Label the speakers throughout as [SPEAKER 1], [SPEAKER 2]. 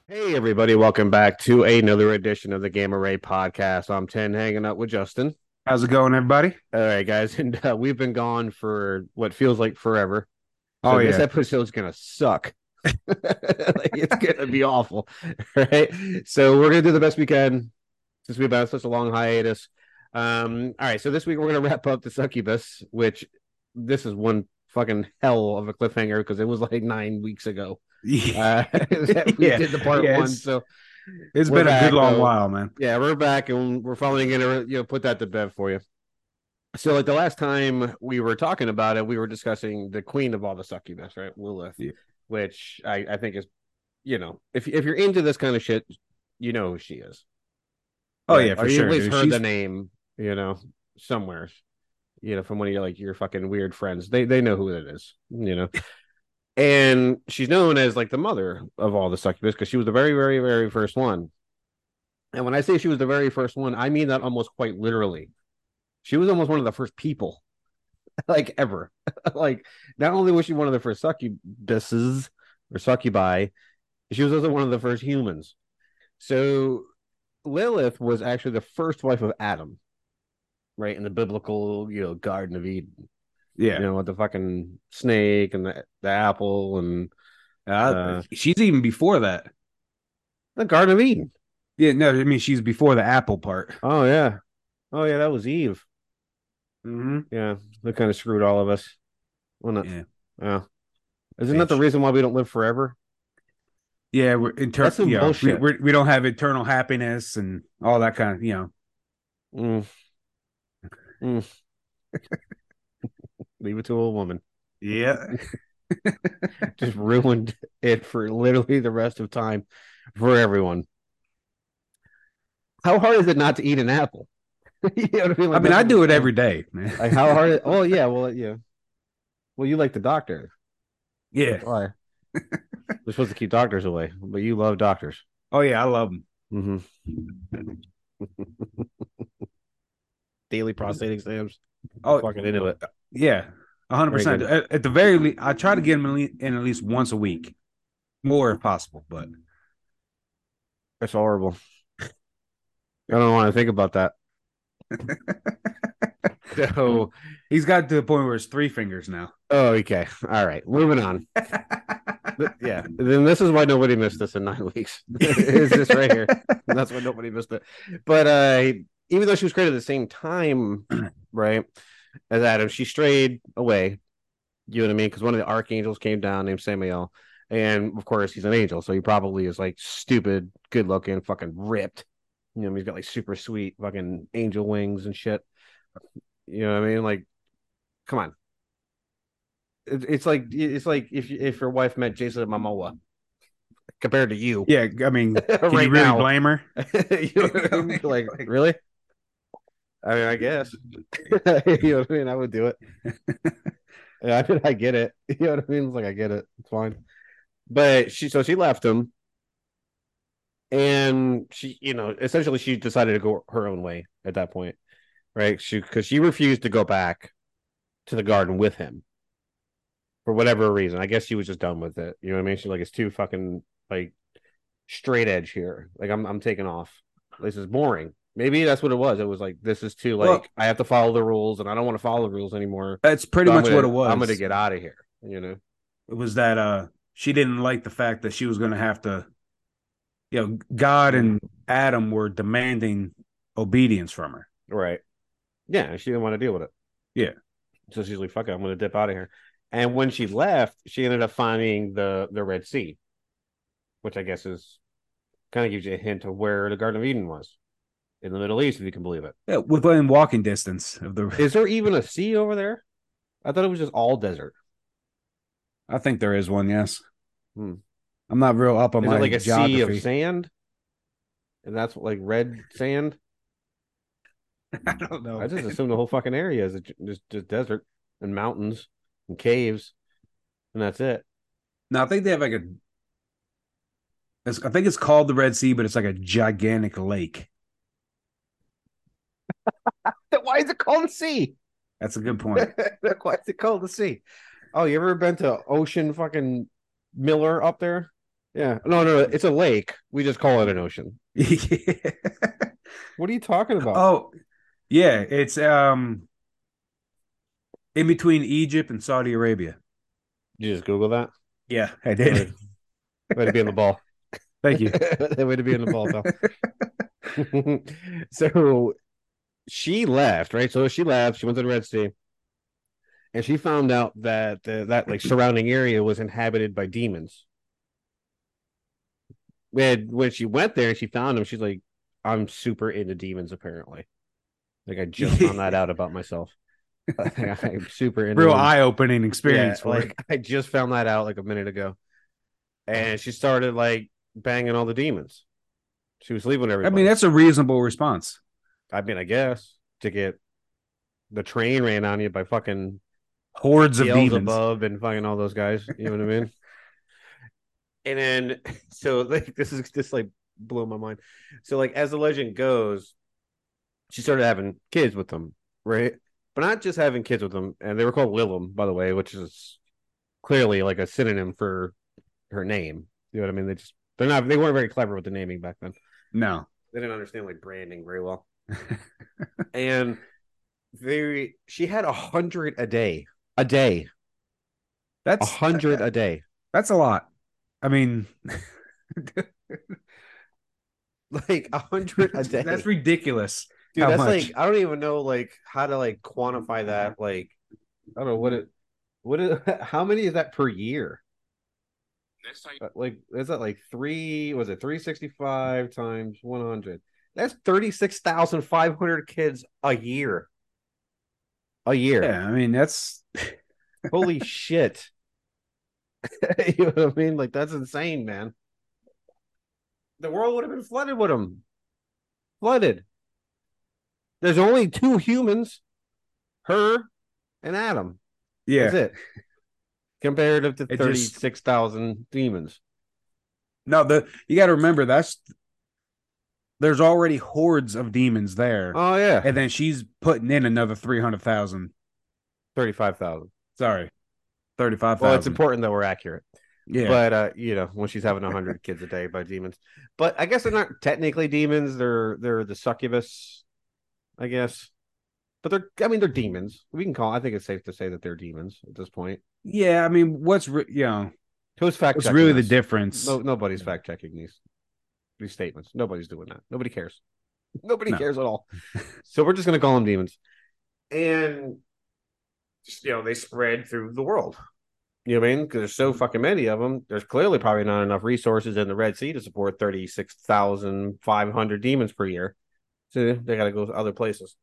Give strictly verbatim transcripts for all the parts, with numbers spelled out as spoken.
[SPEAKER 1] Hey everybody, welcome back to another edition of the Gamma Ray podcast. I'm Ten hanging out with Justin.
[SPEAKER 2] How's it going, everybody?
[SPEAKER 1] All right, guys, and uh, we've been gone for what feels like forever.
[SPEAKER 2] Oh
[SPEAKER 1] So this
[SPEAKER 2] yeah,
[SPEAKER 1] episode's gonna suck. Like, it's gonna be awful, right? So we're gonna do the best we can since we've had such a long hiatus. Um, all right, so this week we're gonna wrap up the Succubus, which this is one fucking hell of a cliffhanger because it was like nine weeks ago uh, that we
[SPEAKER 2] yeah,
[SPEAKER 1] did the part
[SPEAKER 2] yeah.
[SPEAKER 1] one.
[SPEAKER 2] It's
[SPEAKER 1] So
[SPEAKER 2] it's
[SPEAKER 1] we're
[SPEAKER 2] been a good
[SPEAKER 1] back
[SPEAKER 2] long
[SPEAKER 1] though.
[SPEAKER 2] while, man.
[SPEAKER 1] Yeah, we're back and we're finally gonna you know put that to bed for you. So like the last time we were talking about it, we were discussing the queen of all the succubus, right? Lilith,
[SPEAKER 2] Yeah.
[SPEAKER 1] which I, I think is you know, if if you're into this kind of shit, you know who she is.
[SPEAKER 2] Oh
[SPEAKER 1] Right.
[SPEAKER 2] yeah,
[SPEAKER 1] Or
[SPEAKER 2] for
[SPEAKER 1] you at
[SPEAKER 2] sure,
[SPEAKER 1] least
[SPEAKER 2] dude.
[SPEAKER 1] heard the
[SPEAKER 2] She's
[SPEAKER 1] name, you know, somewhere. You know, from one of your like your fucking weird friends. They they know who it is, you know. And she's known as like the mother of all the succubus because she was the very, very, very first one. And when I say she was the very first one, I mean that almost quite literally. She was almost one of the first people, like ever. Like, not only was she one of the first succubuses or succubi, she was also one of the first humans. So Lilith was actually the first wife of Adam, right? In the biblical, you know, Garden of Eden. You
[SPEAKER 2] yeah.
[SPEAKER 1] know, with the fucking snake and the, the apple and
[SPEAKER 2] Uh,
[SPEAKER 1] uh
[SPEAKER 2] she's even before that.
[SPEAKER 1] the Garden of Eden.
[SPEAKER 2] Yeah, no, I mean she's before the apple part.
[SPEAKER 1] Oh yeah. Oh yeah, that was Eve.
[SPEAKER 2] Mm-hmm.
[SPEAKER 1] Yeah. That kind of screwed all of us. Well, not,
[SPEAKER 2] Yeah,
[SPEAKER 1] yeah. Isn't that the
[SPEAKER 2] bitch.
[SPEAKER 1] reason why we don't live forever?
[SPEAKER 2] Yeah, we're inter.
[SPEAKER 1] That's some
[SPEAKER 2] You know, we
[SPEAKER 1] bullshit.
[SPEAKER 2] we're, we don't have eternal happiness and all that kind of. You know.
[SPEAKER 1] Mm, mm. Leave it to a woman.
[SPEAKER 2] Yeah.
[SPEAKER 1] Just ruined it for literally the rest of time for everyone. How hard is it not to eat an apple? You know what I mean?
[SPEAKER 2] I
[SPEAKER 1] Like
[SPEAKER 2] mean,
[SPEAKER 1] that's
[SPEAKER 2] I
[SPEAKER 1] what I'm
[SPEAKER 2] do it
[SPEAKER 1] saying.
[SPEAKER 2] every day, man.
[SPEAKER 1] Like how hard? It, oh yeah, well yeah. Well, you like the doctor.
[SPEAKER 2] Yeah.
[SPEAKER 1] That's why we're supposed to keep doctors away, but you love doctors.
[SPEAKER 2] Oh yeah, I love them.
[SPEAKER 1] Mm-hmm. Daily prostate exams.
[SPEAKER 2] Oh
[SPEAKER 1] Fucking into it.
[SPEAKER 2] yeah, a hundred
[SPEAKER 1] Very
[SPEAKER 2] percent.
[SPEAKER 1] good.
[SPEAKER 2] At, at the very least, I try to get them in at least once a week, more if possible. But
[SPEAKER 1] That's horrible. I don't want to think about that. So,
[SPEAKER 2] he's got to the point where it's three fingers now.
[SPEAKER 1] oh, okay. All right. Moving on. Yeah. Then this is why nobody missed this in nine weeks. Is this right here? That's why nobody missed it. But uh, even though she was created at the same time, right, as Adam, she strayed away. You know what I mean? Because one of the archangels came down named Samael. And of course, he's an angel. So he probably is like stupid, good looking, fucking ripped. You know, he's got like super sweet fucking angel wings and shit. You know what I mean? Like, come on. It, it's like it's like if if your wife met Jason Momoa compared to you
[SPEAKER 2] Yeah, I mean, can you
[SPEAKER 1] right
[SPEAKER 2] really
[SPEAKER 1] now.
[SPEAKER 2] blame her?
[SPEAKER 1] You know what I mean? Like, really? I mean, I guess. You know what I mean? I would do it. Yeah, I mean, I get it. You know what I mean? It's like I get it. It's fine. But she so she left him and she, you know, essentially she decided to go her own way at that point, right? She because she refused to go back to the garden with him for whatever reason. I guess she was just done with it. You know what I mean? She's like, it's too fucking like straight edge here. Like I'm I'm taking off. This is boring. Maybe that's what it was. It was like this is too
[SPEAKER 2] Well,
[SPEAKER 1] like I have to follow the rules and I don't want to follow the rules anymore.
[SPEAKER 2] that's pretty
[SPEAKER 1] So I'm
[SPEAKER 2] much what
[SPEAKER 1] gonna
[SPEAKER 2] it
[SPEAKER 1] I'm gonna
[SPEAKER 2] was.
[SPEAKER 1] get out of here. You know?
[SPEAKER 2] It was that uh she didn't like the fact that she was going to have to, you know, God
[SPEAKER 1] Mm.
[SPEAKER 2] and Adam were demanding obedience from her.
[SPEAKER 1] Right. Yeah, she didn't want to deal with it.
[SPEAKER 2] Yeah.
[SPEAKER 1] So she's like, fuck it, I'm gonna dip out of here. And when she left, she ended up finding the the Red Sea, which I guess is kind of gives you a hint of where the Garden of Eden was in the Middle East, if you can believe it.
[SPEAKER 2] Yeah, within walking distance of the.
[SPEAKER 1] Is there even a sea over there? I thought it was just all desert.
[SPEAKER 2] I think there is one. Yes,
[SPEAKER 1] Hmm.
[SPEAKER 2] I'm not real up on
[SPEAKER 1] Is it
[SPEAKER 2] my
[SPEAKER 1] like a sea of
[SPEAKER 2] geography.
[SPEAKER 1] sand? And that's like red sand?
[SPEAKER 2] I don't
[SPEAKER 1] I
[SPEAKER 2] know.
[SPEAKER 1] just assume the whole fucking area is just just desert and mountains and caves, and that's it.
[SPEAKER 2] No, I think they have like a. I think it's called the Red Sea, but it's like a gigantic lake.
[SPEAKER 1] Why is it called the sea?
[SPEAKER 2] That's a good point.
[SPEAKER 1] Why is it called the sea? Oh, you ever been to Ocean fucking Miller up there? Yeah. No, no, it's a lake. We just call it an ocean.
[SPEAKER 2] Yeah.
[SPEAKER 1] What are you talking about?
[SPEAKER 2] Oh, yeah, it's um in between Egypt and Saudi Arabia.
[SPEAKER 1] Did you just Google that?
[SPEAKER 2] Yeah, I
[SPEAKER 1] Way,
[SPEAKER 2] did.
[SPEAKER 1] way to be in the ball.
[SPEAKER 2] Thank you.
[SPEAKER 1] Way to be in the ball, pal. So she left, right? So she left. She went to the Red Sea, and she found out that uh, that like surrounding area was inhabited by demons. And when she went there and she found them, she's like, "I'm super into demons." Apparently, like I just found that out about myself. I'm super into
[SPEAKER 2] Real
[SPEAKER 1] them.
[SPEAKER 2] eye-opening
[SPEAKER 1] Yeah,
[SPEAKER 2] experience for
[SPEAKER 1] like I just found that out like a minute ago, and she started like banging all the demons. She was leaving
[SPEAKER 2] her. I mean,
[SPEAKER 1] everybody.
[SPEAKER 2] that's a reasonable response.
[SPEAKER 1] I mean, I guess to get the train ran on you by fucking
[SPEAKER 2] Hordes of demons.
[SPEAKER 1] Beelzebub and fucking all those guys. You know what I mean? And then, so like this is just like blew my mind. So like as the legend goes, she started having kids with them, right? But not just having kids with them, and they were called Lilum, by the way, which is clearly like a synonym for her name. You know what I mean? They just they're not they weren't very clever with the naming back then.
[SPEAKER 2] No.
[SPEAKER 1] They didn't understand like branding very well. And they she had a hundred a day. A day. A
[SPEAKER 2] That's
[SPEAKER 1] hundred a day.
[SPEAKER 2] that's a lot. I mean,
[SPEAKER 1] Like a hundred a day.
[SPEAKER 2] that's ridiculous.
[SPEAKER 1] Dude,
[SPEAKER 2] how
[SPEAKER 1] that's
[SPEAKER 2] much?
[SPEAKER 1] like I don't even know like how to like quantify that. Like I don't know what it what is how many is that per year? Uh, Like is that like three was it three sixty-five times one hundred? That's thirty-six thousand five hundred kids a year. A year.
[SPEAKER 2] Yeah, I mean that's
[SPEAKER 1] Holy shit. You know what I mean? Like that's insane, man. The world would have been flooded with them. Flooded. There's only two humans, her and Adam. That's
[SPEAKER 2] yeah.
[SPEAKER 1] it. Comparative to
[SPEAKER 2] It just
[SPEAKER 1] thirty-six thousand demons.
[SPEAKER 2] no. The you got to remember that's there's already hordes of demons there,
[SPEAKER 1] Oh, yeah.
[SPEAKER 2] and then she's putting in another three hundred thousand.
[SPEAKER 1] thirty-five thousand.
[SPEAKER 2] Sorry, thirty-five
[SPEAKER 1] Well, it's
[SPEAKER 2] thousand.
[SPEAKER 1] important that we're accurate.
[SPEAKER 2] Yeah,
[SPEAKER 1] But, uh, you know, when she's having one hundred kids a day by demons. But I guess they're not technically demons. They're they're the succubus, I guess. But they're, I mean, they're demons. We can call, I think it's safe to say that they're demons at this point.
[SPEAKER 2] yeah. I mean, what's re- you know,
[SPEAKER 1] Who's fact
[SPEAKER 2] what's
[SPEAKER 1] checking
[SPEAKER 2] really the
[SPEAKER 1] this?
[SPEAKER 2] difference?
[SPEAKER 1] No, nobody's fact checking these these statements. Nobody's doing that. Nobody cares. Nobody
[SPEAKER 2] No.
[SPEAKER 1] cares at all. So we're just gonna call them demons, and just, you know they spread through the world. You know what I mean? Because there's so fucking many of them. There's clearly probably not enough resources in the Red Sea to support thirty-six thousand five hundred demons per year. So they got to go to other places.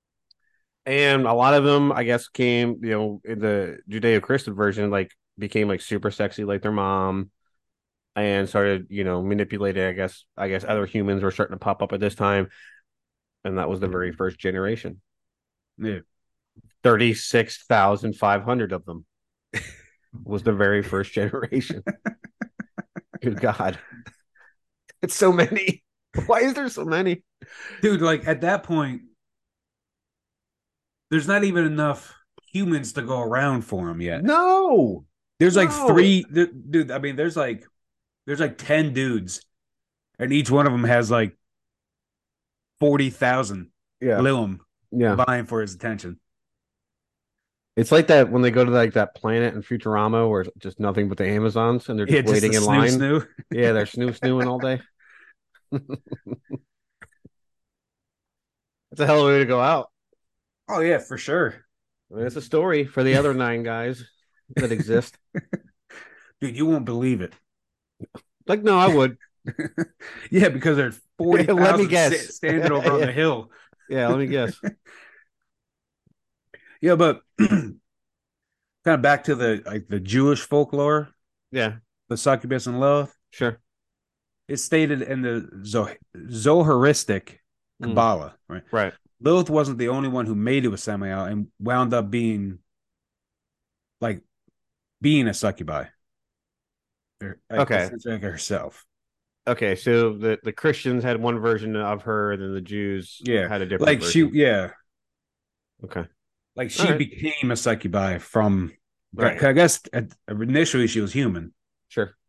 [SPEAKER 1] And a lot of them, I guess, came, you know, in the Judeo-Christian version, like became like super sexy, like their mom, and started, you know, manipulating. I guess, I guess other humans were starting to pop up at this time, and that was the very first generation.
[SPEAKER 2] Yeah,
[SPEAKER 1] Thirty-six thousand five hundred of them was the very first generation. Good God, it's so many. Why is there so many,
[SPEAKER 2] dude. Like at that point, there's not even enough humans to go around for him yet.
[SPEAKER 1] No,
[SPEAKER 2] There's like
[SPEAKER 1] no.
[SPEAKER 2] three, dude. I mean, there's like there's like ten dudes, and each one of them has like forty thousand.
[SPEAKER 1] Yeah,
[SPEAKER 2] Lilum
[SPEAKER 1] yeah.
[SPEAKER 2] vying for his attention.
[SPEAKER 1] It's like that when they go to like that planet in Futurama where it's just nothing but the Amazons and they're just
[SPEAKER 2] Yeah,
[SPEAKER 1] waiting
[SPEAKER 2] just
[SPEAKER 1] in
[SPEAKER 2] snoo
[SPEAKER 1] line.
[SPEAKER 2] snoo.
[SPEAKER 1] Yeah, they're snoo snooing all day. It's a hell of a way to go out.
[SPEAKER 2] Oh yeah, for sure.
[SPEAKER 1] I mean, it's a story for the other nine guys that exist.
[SPEAKER 2] Dude, you won't believe it.
[SPEAKER 1] Like, no, I would.
[SPEAKER 2] Yeah, because there's forty
[SPEAKER 1] Let me
[SPEAKER 2] thousand
[SPEAKER 1] guess.
[SPEAKER 2] standing over on
[SPEAKER 1] Yeah.
[SPEAKER 2] the hill.
[SPEAKER 1] Yeah, let me guess.
[SPEAKER 2] Yeah, but kind of back to the like the Jewish folklore,
[SPEAKER 1] Yeah,
[SPEAKER 2] the succubus and Lilith.
[SPEAKER 1] sure.
[SPEAKER 2] It's stated in the Zoh- Zoharistic
[SPEAKER 1] Mm,
[SPEAKER 2] Kabbalah, right?
[SPEAKER 1] right.
[SPEAKER 2] Lilith wasn't the only one who made it with Samael and wound up being like being a succubi. Or, like,
[SPEAKER 1] Okay.
[SPEAKER 2] essentially like herself.
[SPEAKER 1] Okay, so the, the Christians had one version of her, then the Jews
[SPEAKER 2] Yeah.
[SPEAKER 1] had a different
[SPEAKER 2] Like
[SPEAKER 1] version.
[SPEAKER 2] she, yeah.
[SPEAKER 1] Okay.
[SPEAKER 2] Like she
[SPEAKER 1] All right.
[SPEAKER 2] became a succubi from,
[SPEAKER 1] Right.
[SPEAKER 2] I guess at- initially she was human.
[SPEAKER 1] Sure.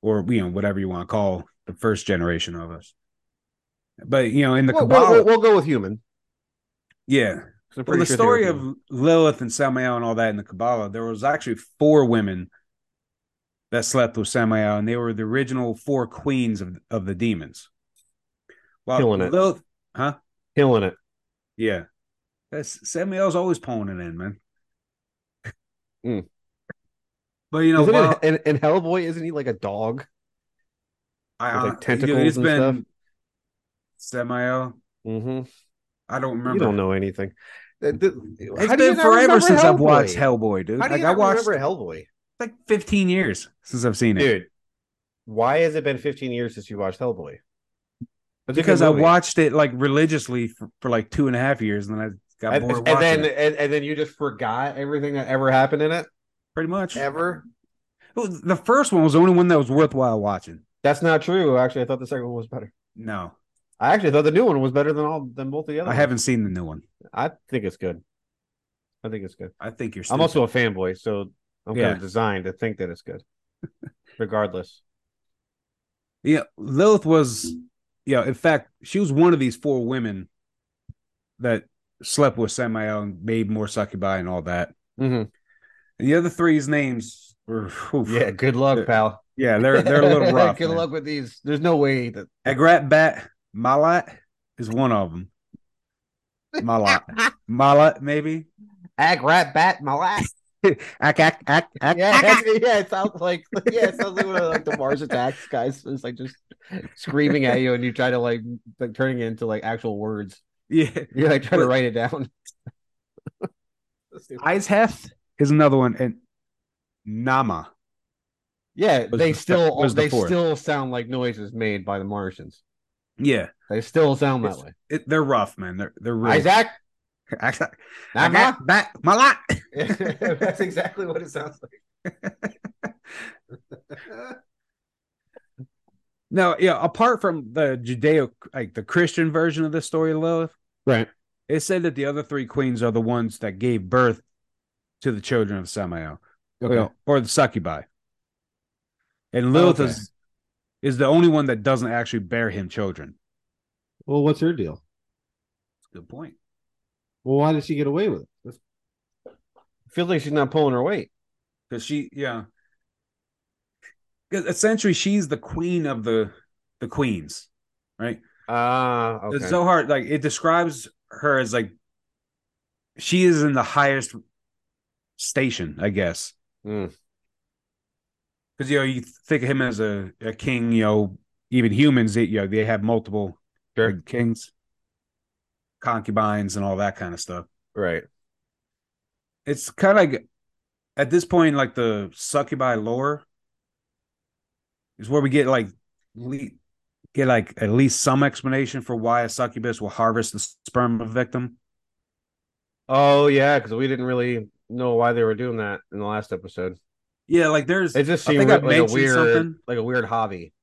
[SPEAKER 2] or you know whatever you want to call the first generation of us. But you know, in the
[SPEAKER 1] Well, we'll,
[SPEAKER 2] Kabbalah,
[SPEAKER 1] we'll, we'll go with human.
[SPEAKER 2] yeah.
[SPEAKER 1] I'm
[SPEAKER 2] Well,
[SPEAKER 1] pretty
[SPEAKER 2] the
[SPEAKER 1] sure they were
[SPEAKER 2] story of
[SPEAKER 1] human.
[SPEAKER 2] Lilith and Samael and all that in the Kabbalah, there was actually four women that slept with Samael, and they were the original four queens of of the demons. Well,
[SPEAKER 1] Killing it.
[SPEAKER 2] Lilith, huh?
[SPEAKER 1] Killing it.
[SPEAKER 2] Yeah, that's Samael's always pulling it in, man.
[SPEAKER 1] Mm.
[SPEAKER 2] But you know,
[SPEAKER 1] Isn't it
[SPEAKER 2] well,
[SPEAKER 1] in, in Hellboy? Isn't he like a dog
[SPEAKER 2] I
[SPEAKER 1] with
[SPEAKER 2] uh,
[SPEAKER 1] like
[SPEAKER 2] you know,
[SPEAKER 1] tentacles
[SPEAKER 2] it's
[SPEAKER 1] and stuff?
[SPEAKER 2] been Samael.
[SPEAKER 1] Mm-hmm.
[SPEAKER 2] I don't
[SPEAKER 1] You don't
[SPEAKER 2] remember.
[SPEAKER 1] know anything. The- the-
[SPEAKER 2] It's
[SPEAKER 1] how do you
[SPEAKER 2] been
[SPEAKER 1] not
[SPEAKER 2] forever
[SPEAKER 1] remember
[SPEAKER 2] since I've watched
[SPEAKER 1] Hellboy?
[SPEAKER 2] Hellboy, dude.
[SPEAKER 1] How do
[SPEAKER 2] Like
[SPEAKER 1] you
[SPEAKER 2] I
[SPEAKER 1] not
[SPEAKER 2] watched
[SPEAKER 1] remember Hellboy,
[SPEAKER 2] like fifteen years since I've seen it.
[SPEAKER 1] dude? Why has it been fifteen years since you watched Hellboy? That's a good
[SPEAKER 2] Because I
[SPEAKER 1] movie.
[SPEAKER 2] watched it like religiously for, for like two and a half years, and then I got
[SPEAKER 1] And,
[SPEAKER 2] bored
[SPEAKER 1] and
[SPEAKER 2] watching
[SPEAKER 1] then
[SPEAKER 2] it.
[SPEAKER 1] and, and then you just forgot everything that ever happened in it
[SPEAKER 2] Pretty much.
[SPEAKER 1] ever.
[SPEAKER 2] Well, the first one was the only one that was worthwhile watching.
[SPEAKER 1] That's not true. Actually, I thought the second one was better.
[SPEAKER 2] No,
[SPEAKER 1] I actually thought the new one was better than all than both the other
[SPEAKER 2] I
[SPEAKER 1] ones.
[SPEAKER 2] haven't seen the new one.
[SPEAKER 1] I think it's good. I think it's good.
[SPEAKER 2] I think you're.
[SPEAKER 1] I'm
[SPEAKER 2] Stupid.
[SPEAKER 1] also a fanboy, so I'm
[SPEAKER 2] Yeah.
[SPEAKER 1] kind of designed to think that it's good, regardless.
[SPEAKER 2] Yeah, Lilith was. Yeah, in fact, she was one of these four women that slept with Samael and made more succubi and all that.
[SPEAKER 1] Mm-hmm.
[SPEAKER 2] And the other three's names were. Oof.
[SPEAKER 1] Yeah, good luck, pal.
[SPEAKER 2] Yeah, they're they're a little rough.
[SPEAKER 1] Good
[SPEAKER 2] man.
[SPEAKER 1] luck with these. There's no way that
[SPEAKER 2] Agrat Bat Malat is one of them. Malat. Malat, maybe.
[SPEAKER 1] Ag rat bat malat.
[SPEAKER 2] Ack, ack, ack, ack,
[SPEAKER 1] Yeah,
[SPEAKER 2] ack, ack.
[SPEAKER 1] yeah, it sounds like yeah, it sounds like one of like the Mars attacks guys. It's like just screaming at you, and you try to like like turning it into like actual words.
[SPEAKER 2] Yeah.
[SPEAKER 1] You like try to
[SPEAKER 2] But-
[SPEAKER 1] write it down.
[SPEAKER 2] Iceheth is another one, and Nama.
[SPEAKER 1] Yeah,
[SPEAKER 2] Was
[SPEAKER 1] they
[SPEAKER 2] the-
[SPEAKER 1] still
[SPEAKER 2] was the
[SPEAKER 1] they
[SPEAKER 2] fourth.
[SPEAKER 1] still sound like noises made by the Martians.
[SPEAKER 2] Yeah,
[SPEAKER 1] They still sound that
[SPEAKER 2] It's-
[SPEAKER 1] way.
[SPEAKER 2] it, they're rough, man. They're they're real.
[SPEAKER 1] Isaac,
[SPEAKER 2] Isaac,
[SPEAKER 1] Nama?
[SPEAKER 2] that Malat.
[SPEAKER 1] That's exactly what it sounds like.
[SPEAKER 2] No, yeah. Apart from the Judeo, like the Christian version of the story of Lilith,
[SPEAKER 1] Right.
[SPEAKER 2] it said that the other three queens are the ones that gave birth to the children of Samael,
[SPEAKER 1] Okay.
[SPEAKER 2] you know, or the succubi. And Lilith
[SPEAKER 1] Okay.
[SPEAKER 2] is is the only one that doesn't actually bear him children.
[SPEAKER 3] Well, what's her deal?
[SPEAKER 2] Good point.
[SPEAKER 3] Well, why did she get away with it?
[SPEAKER 1] Feels like she's not pulling her weight.
[SPEAKER 2] Because she, yeah, 'Cause essentially she's the queen of the the queens, right?
[SPEAKER 1] Ah, okay.
[SPEAKER 2] It's so hard. Like it describes her as like she is in the highest station, I guess.
[SPEAKER 1] Mm.
[SPEAKER 2] Because you know you think of him as a, a king. You know, even humans, they, you know, they have multiple
[SPEAKER 1] Sure.
[SPEAKER 2] like, kings, concubines, and all that kind of stuff.
[SPEAKER 1] Right.
[SPEAKER 2] It's kind of like at this point, like the succubi lore is where we get like le- get like at least some explanation for why a succubus will harvest the sperm of a victim.
[SPEAKER 1] Oh yeah, because we didn't really know why they were doing that in the last episode.
[SPEAKER 2] Yeah, like there's.
[SPEAKER 1] It just
[SPEAKER 2] I
[SPEAKER 1] seemed
[SPEAKER 2] think I
[SPEAKER 1] like a
[SPEAKER 2] mentioned
[SPEAKER 1] weird,
[SPEAKER 2] something.
[SPEAKER 1] like a weird hobby.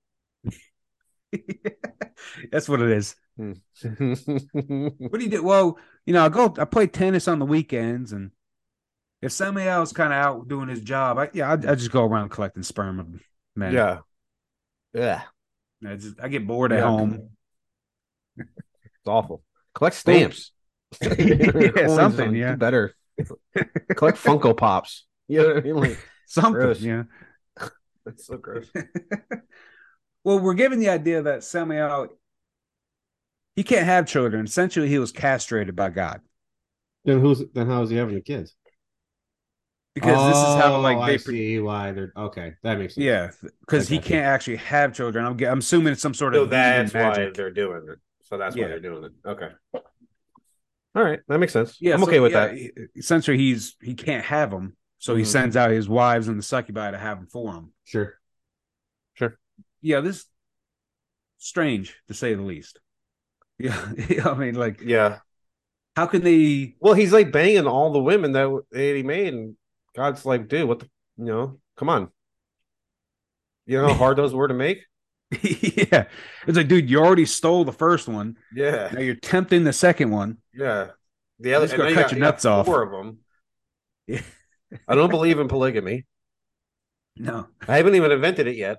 [SPEAKER 2] That's what it is.
[SPEAKER 1] Hmm.
[SPEAKER 2] What do you do? Well, you know, I go, I play tennis on the weekends, and if somebody else kind of out doing his job, I yeah, I, I just go around collecting sperm of men.
[SPEAKER 1] Yeah. Yeah.
[SPEAKER 2] I just I get bored at
[SPEAKER 1] Yeah.
[SPEAKER 2] home.
[SPEAKER 1] It's awful. Collect stamps.
[SPEAKER 2] Yeah,
[SPEAKER 1] Coins
[SPEAKER 2] something,
[SPEAKER 1] on-
[SPEAKER 2] yeah.
[SPEAKER 1] do better. Collect Funko Pops. You know what I mean? Like,
[SPEAKER 2] Something,
[SPEAKER 1] Gross.
[SPEAKER 2] yeah.
[SPEAKER 1] that's so gross.
[SPEAKER 2] Well, we're given the idea that Samael he can't have children. Essentially, he was castrated by God
[SPEAKER 3] Then who's then how is he having the kids?
[SPEAKER 2] because this is how
[SPEAKER 3] Oh,
[SPEAKER 2] like
[SPEAKER 3] I
[SPEAKER 2] they
[SPEAKER 3] see why they're okay. That makes sense.
[SPEAKER 2] yeah because
[SPEAKER 3] I
[SPEAKER 2] he
[SPEAKER 3] got you.
[SPEAKER 2] can't actually have children. I'm I'm assuming it's some sort of
[SPEAKER 1] So that's
[SPEAKER 2] demon
[SPEAKER 1] why
[SPEAKER 2] magic.
[SPEAKER 1] they're doing it. So that's
[SPEAKER 2] Yeah.
[SPEAKER 1] why they're doing it. Okay. All right, that makes sense.
[SPEAKER 2] Yeah,
[SPEAKER 1] I'm
[SPEAKER 2] so,
[SPEAKER 1] okay with
[SPEAKER 2] yeah,
[SPEAKER 1] that.
[SPEAKER 2] he- Essentially, he's he can't have them, so he
[SPEAKER 1] Mhm.
[SPEAKER 2] sends out his wives and the succubi to have them for him.
[SPEAKER 3] Sure.
[SPEAKER 2] Yeah, this strange to say the least. Yeah, I mean, like,
[SPEAKER 1] Yeah.
[SPEAKER 2] how can they?
[SPEAKER 1] Well, he's like banging all the women that, that he made, and God's like, dude, what the, you know, come on. You know how hard those were to make?
[SPEAKER 2] Yeah, it's like, dude, you already stole the first one.
[SPEAKER 1] Yeah.
[SPEAKER 2] Now you're tempting the second one.
[SPEAKER 1] Yeah. The other,
[SPEAKER 2] Just
[SPEAKER 1] and
[SPEAKER 2] go
[SPEAKER 1] then you
[SPEAKER 2] cut
[SPEAKER 1] got-
[SPEAKER 2] your
[SPEAKER 1] you got
[SPEAKER 2] nuts off.
[SPEAKER 1] Four of them.
[SPEAKER 2] Yeah.
[SPEAKER 1] I don't believe in polygamy.
[SPEAKER 2] No,
[SPEAKER 1] I haven't even invented it yet.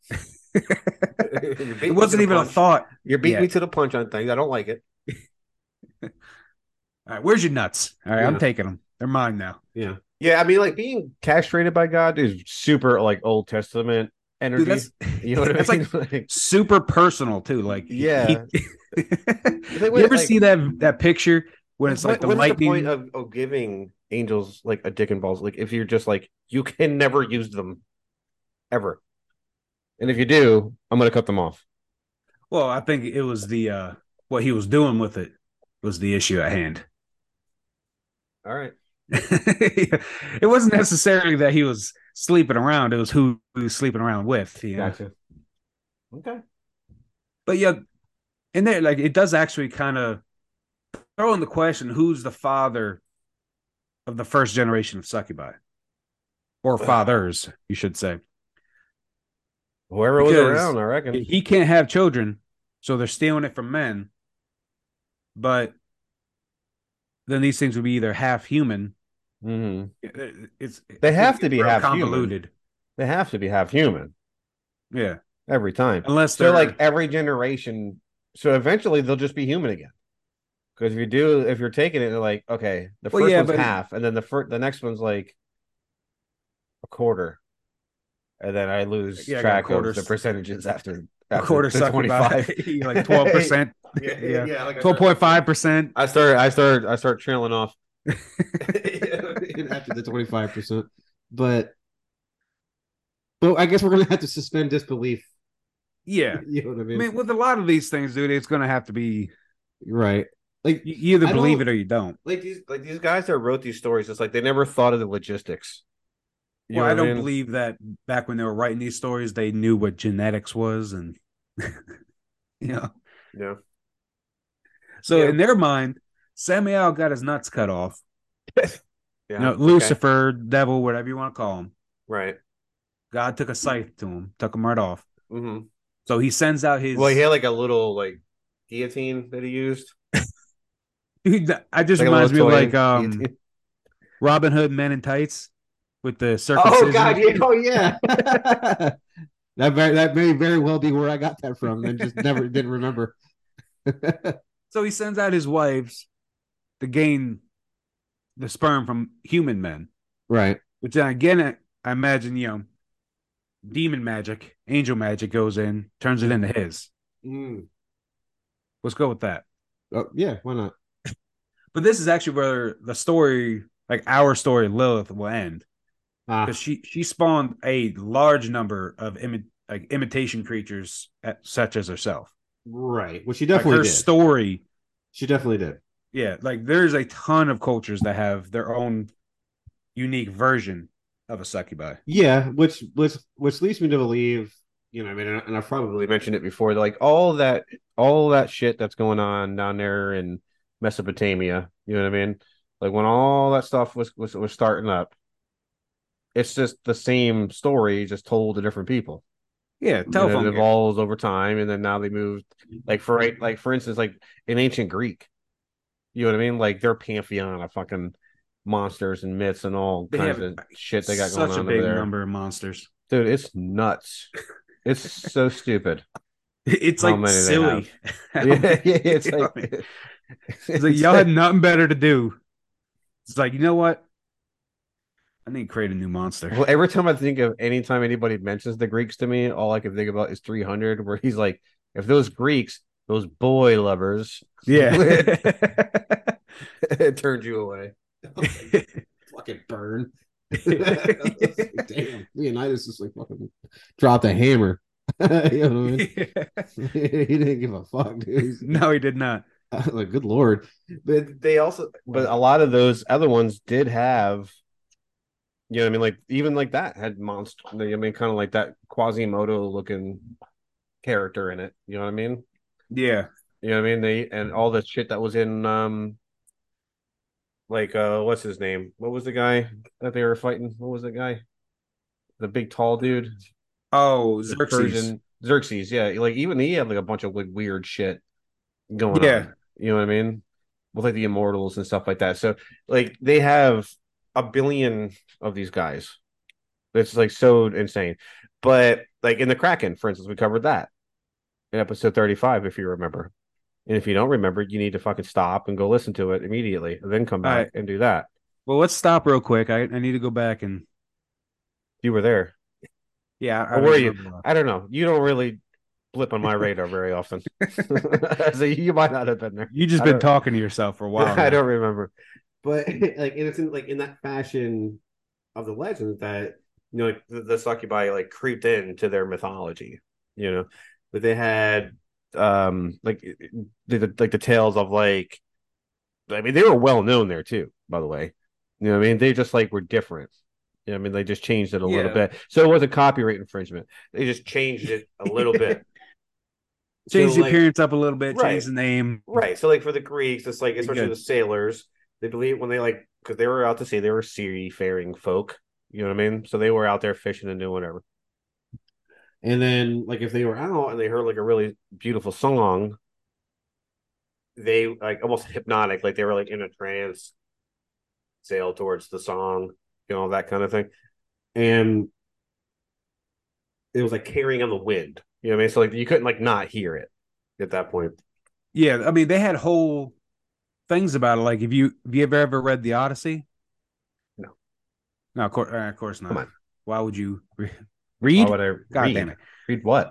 [SPEAKER 2] It wasn't even a thought.
[SPEAKER 1] You're beating
[SPEAKER 2] Yeah.
[SPEAKER 1] me to the punch on things. I don't like it.
[SPEAKER 2] All right, where's your nuts? All right,
[SPEAKER 3] Yeah.
[SPEAKER 2] I'm taking them. They're mine now.
[SPEAKER 3] Yeah.
[SPEAKER 1] Yeah, I mean, like being castrated by God is super like Old Testament energy.
[SPEAKER 2] Dude, that's
[SPEAKER 1] you know what
[SPEAKER 2] that's
[SPEAKER 1] I mean?
[SPEAKER 2] like
[SPEAKER 1] Like,
[SPEAKER 2] super personal too. Like,
[SPEAKER 1] Yeah.
[SPEAKER 2] he- you
[SPEAKER 1] wait,
[SPEAKER 2] ever
[SPEAKER 1] like-
[SPEAKER 2] see that that picture when it's like
[SPEAKER 1] what,
[SPEAKER 2] the
[SPEAKER 1] what is
[SPEAKER 2] lightning?
[SPEAKER 1] the point of, of giving angels like a dick and balls? Like if you're just like you can never use them ever, and if you do, I'm gonna cut them off.
[SPEAKER 2] Well, I think it was the uh what he was doing with it was the issue at hand.
[SPEAKER 1] All right.
[SPEAKER 2] It wasn't necessarily that he was sleeping around; it was who he was sleeping around with. You know?
[SPEAKER 1] Gotcha. Okay.
[SPEAKER 2] But yeah, and there, like, it does actually kind of throw in the question: who's the father of the first generation of succubi, or fathers, you should say?
[SPEAKER 1] Whoever was
[SPEAKER 2] Because
[SPEAKER 1] around, I reckon.
[SPEAKER 2] he can't have children, so they're stealing it from men. But then these things would be either half human.
[SPEAKER 1] hmm
[SPEAKER 2] It's
[SPEAKER 1] They have to be
[SPEAKER 2] real
[SPEAKER 1] half human.
[SPEAKER 2] convoluted.
[SPEAKER 1] They have to be half human
[SPEAKER 2] Yeah,
[SPEAKER 1] every time.
[SPEAKER 2] unless
[SPEAKER 1] So
[SPEAKER 2] they're
[SPEAKER 1] like every generation, so eventually they'll just be human again. Because if you do, if you're taking it, like okay, the
[SPEAKER 2] Well,
[SPEAKER 1] first
[SPEAKER 2] yeah,
[SPEAKER 1] one's
[SPEAKER 2] but-
[SPEAKER 1] half, and then the first, the next one's like a quarter, and then I lose
[SPEAKER 2] Yeah, I got
[SPEAKER 1] track of
[SPEAKER 2] quarters.
[SPEAKER 1] the percentages after,
[SPEAKER 2] a
[SPEAKER 1] after
[SPEAKER 2] quarter
[SPEAKER 1] the
[SPEAKER 2] succubi, like twelve percent. Yeah,
[SPEAKER 1] yeah, like
[SPEAKER 2] twelve point five percent.
[SPEAKER 1] I start, I start, I start trailing off.
[SPEAKER 3] After the twenty-five percent. But but I guess we're gonna have to suspend disbelief.
[SPEAKER 2] Yeah,
[SPEAKER 3] You know what I
[SPEAKER 2] I
[SPEAKER 3] mean?
[SPEAKER 2] mean, with a lot of these things, dude, it's going to have to be
[SPEAKER 3] Right. Like
[SPEAKER 2] you you either
[SPEAKER 3] I
[SPEAKER 2] believe
[SPEAKER 3] don't-
[SPEAKER 2] it or you don't.
[SPEAKER 1] Like these, like these guys that wrote these stories, it's like they never thought of the logistics. You
[SPEAKER 2] Well,
[SPEAKER 1] know
[SPEAKER 2] I
[SPEAKER 1] what
[SPEAKER 2] don't
[SPEAKER 1] mean?
[SPEAKER 2] believe that back when they were writing these stories, they knew what genetics was, and you know.
[SPEAKER 1] Yeah.
[SPEAKER 2] So
[SPEAKER 1] Yeah.
[SPEAKER 2] in their mind, Samael got his nuts cut off.
[SPEAKER 1] Yeah.
[SPEAKER 2] You know,
[SPEAKER 1] okay.
[SPEAKER 2] Lucifer, devil, whatever you want to call him.
[SPEAKER 1] Right.
[SPEAKER 2] God took a scythe to him, took him right off.
[SPEAKER 1] hmm
[SPEAKER 2] So he sends out his.
[SPEAKER 1] Well, he had like a little like guillotine that he used.
[SPEAKER 2] Dude, I just
[SPEAKER 1] Like a
[SPEAKER 2] reminds me of
[SPEAKER 1] little toy
[SPEAKER 2] like um
[SPEAKER 1] guillotine.
[SPEAKER 2] Robin Hood Men in Tights with the circumcision.
[SPEAKER 3] oh god, yeah, oh yeah. that very that may very well be where I got that from, and just never didn't remember.
[SPEAKER 2] So he sends out his wives to gain the sperm from human men,
[SPEAKER 3] Right.
[SPEAKER 2] which then again, I imagine, you know, demon magic, angel magic goes in, turns it into his.
[SPEAKER 3] Mm.
[SPEAKER 2] Let's go with that.
[SPEAKER 3] Oh, yeah, why not?
[SPEAKER 2] But this is actually where the story, like our story, Lilith, will end.
[SPEAKER 3] Ah,
[SPEAKER 2] Because she, she spawned a large number of imi- like imitation creatures, at, such as herself.
[SPEAKER 3] right. Well, she
[SPEAKER 2] Like
[SPEAKER 3] definitely
[SPEAKER 2] her
[SPEAKER 3] did.
[SPEAKER 2] story.
[SPEAKER 3] She definitely did.
[SPEAKER 2] Yeah, like there's a ton of cultures that have their own unique version of a succubi.
[SPEAKER 3] Yeah, which which which leads me to believe, you know, I mean, and I've
[SPEAKER 1] Probably
[SPEAKER 3] probably
[SPEAKER 1] mentioned it before. Like all that, all that shit that's going on down there in Mesopotamia. You know what I mean? Like when all that stuff was was, was starting up, it's just the same story, just told to different people.
[SPEAKER 2] Yeah,
[SPEAKER 1] And
[SPEAKER 2] telephone
[SPEAKER 1] it
[SPEAKER 2] game.
[SPEAKER 1] evolves over time, and then now they moved. Like for like for instance, like in ancient Greek, you know what I mean? Like their pantheon of fucking monsters and myths and all
[SPEAKER 2] They
[SPEAKER 1] kinds
[SPEAKER 2] have
[SPEAKER 1] of shit they got
[SPEAKER 2] such
[SPEAKER 1] going
[SPEAKER 2] a
[SPEAKER 1] on
[SPEAKER 2] big
[SPEAKER 1] over there.
[SPEAKER 2] number of monsters.
[SPEAKER 1] Dude, it's nuts. It's so stupid.
[SPEAKER 2] It's
[SPEAKER 1] How
[SPEAKER 2] like
[SPEAKER 1] many they
[SPEAKER 2] silly.
[SPEAKER 1] Yeah, yeah, it's
[SPEAKER 2] You know
[SPEAKER 1] like,
[SPEAKER 2] what I mean? It's like y'all had nothing better to do. It's like, you know what? I need to create a new monster.
[SPEAKER 1] Well, every time I think of any time anybody mentions the Greeks to me, all I can think about is three hundred, where he's like, if those Greeks, those boy lovers,
[SPEAKER 2] Yeah.
[SPEAKER 1] it turned you away.
[SPEAKER 3] fucking burn. Damn, Leonidas just like fucking dropped a hammer. You know what I mean? He didn't give a fuck, dude. He's
[SPEAKER 2] No, he did not.
[SPEAKER 3] like, good lord.
[SPEAKER 1] But they also, but a lot of those other ones did have, you know what I mean? Like, even like that had monster, I mean, kind of like that Quasimodo looking character in it. You know what I mean?
[SPEAKER 2] Yeah.
[SPEAKER 1] You know what I mean? They, and all the shit that was in, um, like, uh, what's his name? What was the guy that they were fighting? What was the guy? The big tall dude?
[SPEAKER 2] Oh,
[SPEAKER 1] The
[SPEAKER 2] Xerxes.
[SPEAKER 1] Persian- Xerxes, yeah. Like, even he had like a bunch of like weird shit going
[SPEAKER 2] Yeah.
[SPEAKER 1] on. You know what I mean? With like the immortals and stuff like that. So, like, they have a billion of these guys. It's like so insane. But like in the Kraken, for instance, we covered that in episode thirty-five, if you remember. And if you don't remember, you need to fucking stop and go listen to it immediately, and then come
[SPEAKER 2] All
[SPEAKER 1] back
[SPEAKER 2] right.
[SPEAKER 1] and do that.
[SPEAKER 2] Well, let's stop real quick. I, I need to go back and
[SPEAKER 1] You were there.
[SPEAKER 2] yeah. I
[SPEAKER 1] Or
[SPEAKER 2] don't
[SPEAKER 1] were you?
[SPEAKER 2] remember.
[SPEAKER 1] I don't know. You don't really blip on my radar very often. So you might not have been there.
[SPEAKER 2] You just
[SPEAKER 1] I
[SPEAKER 2] been
[SPEAKER 1] don't-
[SPEAKER 2] talking to yourself for a while.
[SPEAKER 1] I
[SPEAKER 2] now.
[SPEAKER 1] don't remember.
[SPEAKER 3] But like, and it's in like in that fashion of the legend that
[SPEAKER 1] You know, like the, the succubi like creeped into their mythology. You know, but they had um like the, like the tales of like, I mean, they were well known there too, by the way. You know what I mean? They just like were different. You know what I mean? They just changed it a little
[SPEAKER 2] Yeah.
[SPEAKER 1] bit. So it wasn't copyright infringement. They just changed it a little bit.
[SPEAKER 2] Change
[SPEAKER 1] So,
[SPEAKER 2] the
[SPEAKER 1] like-
[SPEAKER 2] appearance up a little bit.
[SPEAKER 1] Right.
[SPEAKER 2] Change the name.
[SPEAKER 1] Right. So like for the Greeks, it's like
[SPEAKER 2] Pretty
[SPEAKER 1] especially
[SPEAKER 2] good.
[SPEAKER 1] the sailors, they believe when they like because they were out to sea, they were seafaring folk. You know what I mean? So they were out there fishing and doing whatever. And then like if they were out and they heard like a really beautiful song, they like almost hypnotic, like they were like in a trance, sail towards the song, you know, that kind of thing. And it was like carrying on the wind. You know what I mean? So like you couldn't like not hear it at that point.
[SPEAKER 2] Yeah, I mean they had whole things about it. Like, if you have you ever ever read the Odyssey?
[SPEAKER 1] No.
[SPEAKER 2] No, of course, uh, of course not.
[SPEAKER 1] Come on.
[SPEAKER 2] Why would you re-
[SPEAKER 1] Why
[SPEAKER 2] read?
[SPEAKER 1] would I
[SPEAKER 2] God
[SPEAKER 1] read?
[SPEAKER 2] damn it!
[SPEAKER 1] Read what?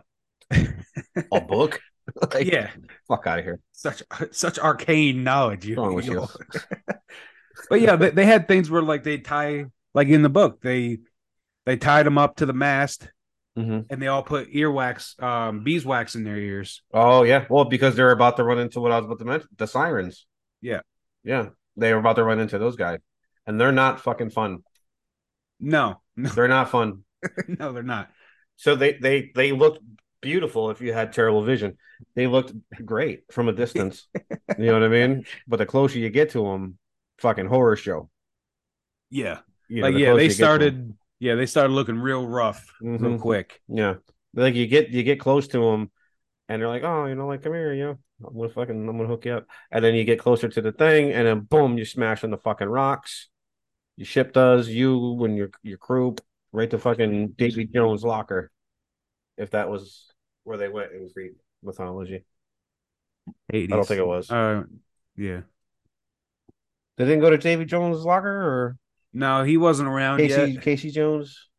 [SPEAKER 1] A book? Like,
[SPEAKER 2] Yeah,
[SPEAKER 1] fuck out of here.
[SPEAKER 2] such such arcane knowledge. You,
[SPEAKER 1] What's wrong with
[SPEAKER 2] you
[SPEAKER 1] you?
[SPEAKER 2] know. But yeah, they, they had things where like they tie, like in the book, they they tied them up to the mast
[SPEAKER 1] Mm-hmm.
[SPEAKER 2] and they all put earwax, um, beeswax in their ears.
[SPEAKER 1] Oh yeah, well because they're about to run into what I was about to mention, the sirens.
[SPEAKER 2] Yeah.
[SPEAKER 1] Yeah, they were about to run into those guys, and they're not fucking fun.
[SPEAKER 2] No, no,
[SPEAKER 1] They're not fun.
[SPEAKER 2] no, they're not.
[SPEAKER 1] So they they they looked beautiful if you had terrible vision. They looked great from a distance. You know what I mean? But the closer you get to them, fucking horror show.
[SPEAKER 2] Yeah,
[SPEAKER 1] You know,
[SPEAKER 2] like
[SPEAKER 1] the
[SPEAKER 2] yeah,
[SPEAKER 1] closer
[SPEAKER 2] they
[SPEAKER 1] you get to 'em.
[SPEAKER 2] started. Yeah, they started looking real rough, real
[SPEAKER 1] Mhm.
[SPEAKER 2] quick.
[SPEAKER 1] Yeah, like you get you get close to them, and they're like, oh, you know, like come here, you know, I'm gonna fucking I'm gonna hook you up, and then you get closer to the thing, and then boom, you smash on the fucking rocks. Your ship does, you and your your crew right to fucking Davy Jones' locker, if that was where they went in Greek mythology.
[SPEAKER 2] eighties.
[SPEAKER 1] I don't think it was.
[SPEAKER 2] Uh, yeah.
[SPEAKER 1] They didn't go to Davy Jones' locker or
[SPEAKER 2] No, he wasn't around
[SPEAKER 1] Casey
[SPEAKER 2] yet.
[SPEAKER 1] Casey Jones,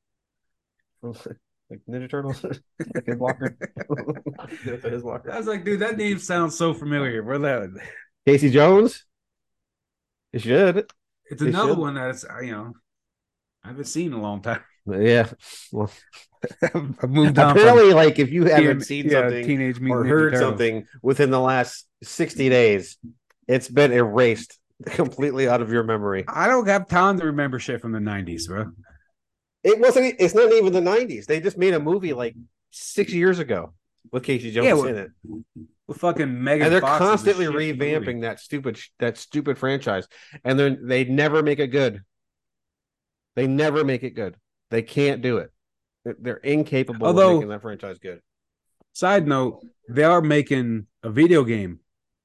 [SPEAKER 1] like Ninja Turtles, like his locker. His locker.
[SPEAKER 2] I was like, dude, that name sounds so familiar. Where that?
[SPEAKER 1] Casey Jones. It should.
[SPEAKER 2] It's
[SPEAKER 1] They
[SPEAKER 2] another
[SPEAKER 1] should.
[SPEAKER 2] one that's you know I haven't seen in a long time.
[SPEAKER 1] Yeah. Well,
[SPEAKER 2] I've moved on.
[SPEAKER 1] apparently, like if you
[SPEAKER 2] from
[SPEAKER 1] haven't
[SPEAKER 2] teen-
[SPEAKER 1] seen
[SPEAKER 2] yeah,
[SPEAKER 1] something
[SPEAKER 2] Teenage
[SPEAKER 1] or
[SPEAKER 2] Mutant Ninja
[SPEAKER 1] heard
[SPEAKER 2] Turtles.
[SPEAKER 1] something within the last sixty days, it's been erased completely out of your memory.
[SPEAKER 2] I don't have time to remember shit from the nineties, bro.
[SPEAKER 1] It wasn't. It's not even the nineties. They just made a movie like six years ago with Casey Jones
[SPEAKER 2] Yeah, well,
[SPEAKER 1] in it,
[SPEAKER 2] With fucking Megan
[SPEAKER 1] and they're
[SPEAKER 2] Fox is a
[SPEAKER 1] constantly
[SPEAKER 2] shit movie.
[SPEAKER 1] revamping that stupid that stupid franchise, and they they never make it good. They never make it good. They can't do it. They're- They're incapable
[SPEAKER 2] Although-
[SPEAKER 1] of making that franchise good.
[SPEAKER 2] Side note: they are making a video game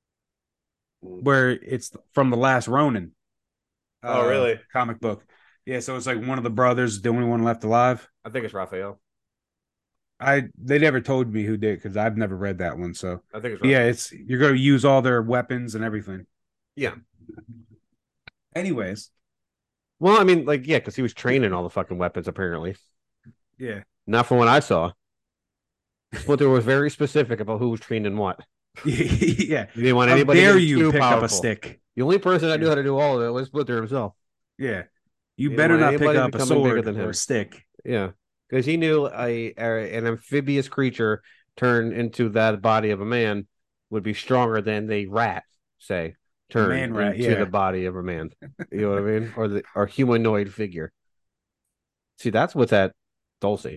[SPEAKER 1] Mm.
[SPEAKER 2] where it's from the Last Ronin.
[SPEAKER 1] Oh, really?
[SPEAKER 2] Comic book. Yeah, so it's like one of the brothers, the only one left alive.
[SPEAKER 1] I think it's Raphael.
[SPEAKER 2] I they never told me who did because I've never read that one. So
[SPEAKER 1] I think it's
[SPEAKER 2] yeah,
[SPEAKER 1] Raphael.
[SPEAKER 2] it's you're gonna use all their weapons and everything.
[SPEAKER 1] Yeah.
[SPEAKER 2] Anyways,
[SPEAKER 1] Well, I mean, like, yeah, because he was training all the fucking weapons, apparently.
[SPEAKER 2] yeah,
[SPEAKER 1] Not from what I saw. Splinter was very specific about who was training what.
[SPEAKER 2] yeah.
[SPEAKER 1] He didn't want
[SPEAKER 2] How
[SPEAKER 1] anybody
[SPEAKER 2] dare
[SPEAKER 1] to get
[SPEAKER 2] you
[SPEAKER 1] too
[SPEAKER 2] pick up a
[SPEAKER 1] powerful.
[SPEAKER 2] stick?
[SPEAKER 1] The only person that knew how to do all of it was Splinter himself.
[SPEAKER 2] Yeah, you
[SPEAKER 1] You
[SPEAKER 2] better
[SPEAKER 1] don't want
[SPEAKER 2] not pick
[SPEAKER 1] anybody
[SPEAKER 2] up a
[SPEAKER 1] becoming bigger
[SPEAKER 2] sword
[SPEAKER 1] than
[SPEAKER 2] or
[SPEAKER 1] him.
[SPEAKER 2] a stick.
[SPEAKER 1] Yeah, because he knew a, a an amphibious creature turned into that body of a man would be stronger than the rat, say, turned
[SPEAKER 2] Man rat,
[SPEAKER 1] into
[SPEAKER 2] yeah.
[SPEAKER 1] the body of a man. You know what I mean? Or the or humanoid figure. See, that's what's at Dulce.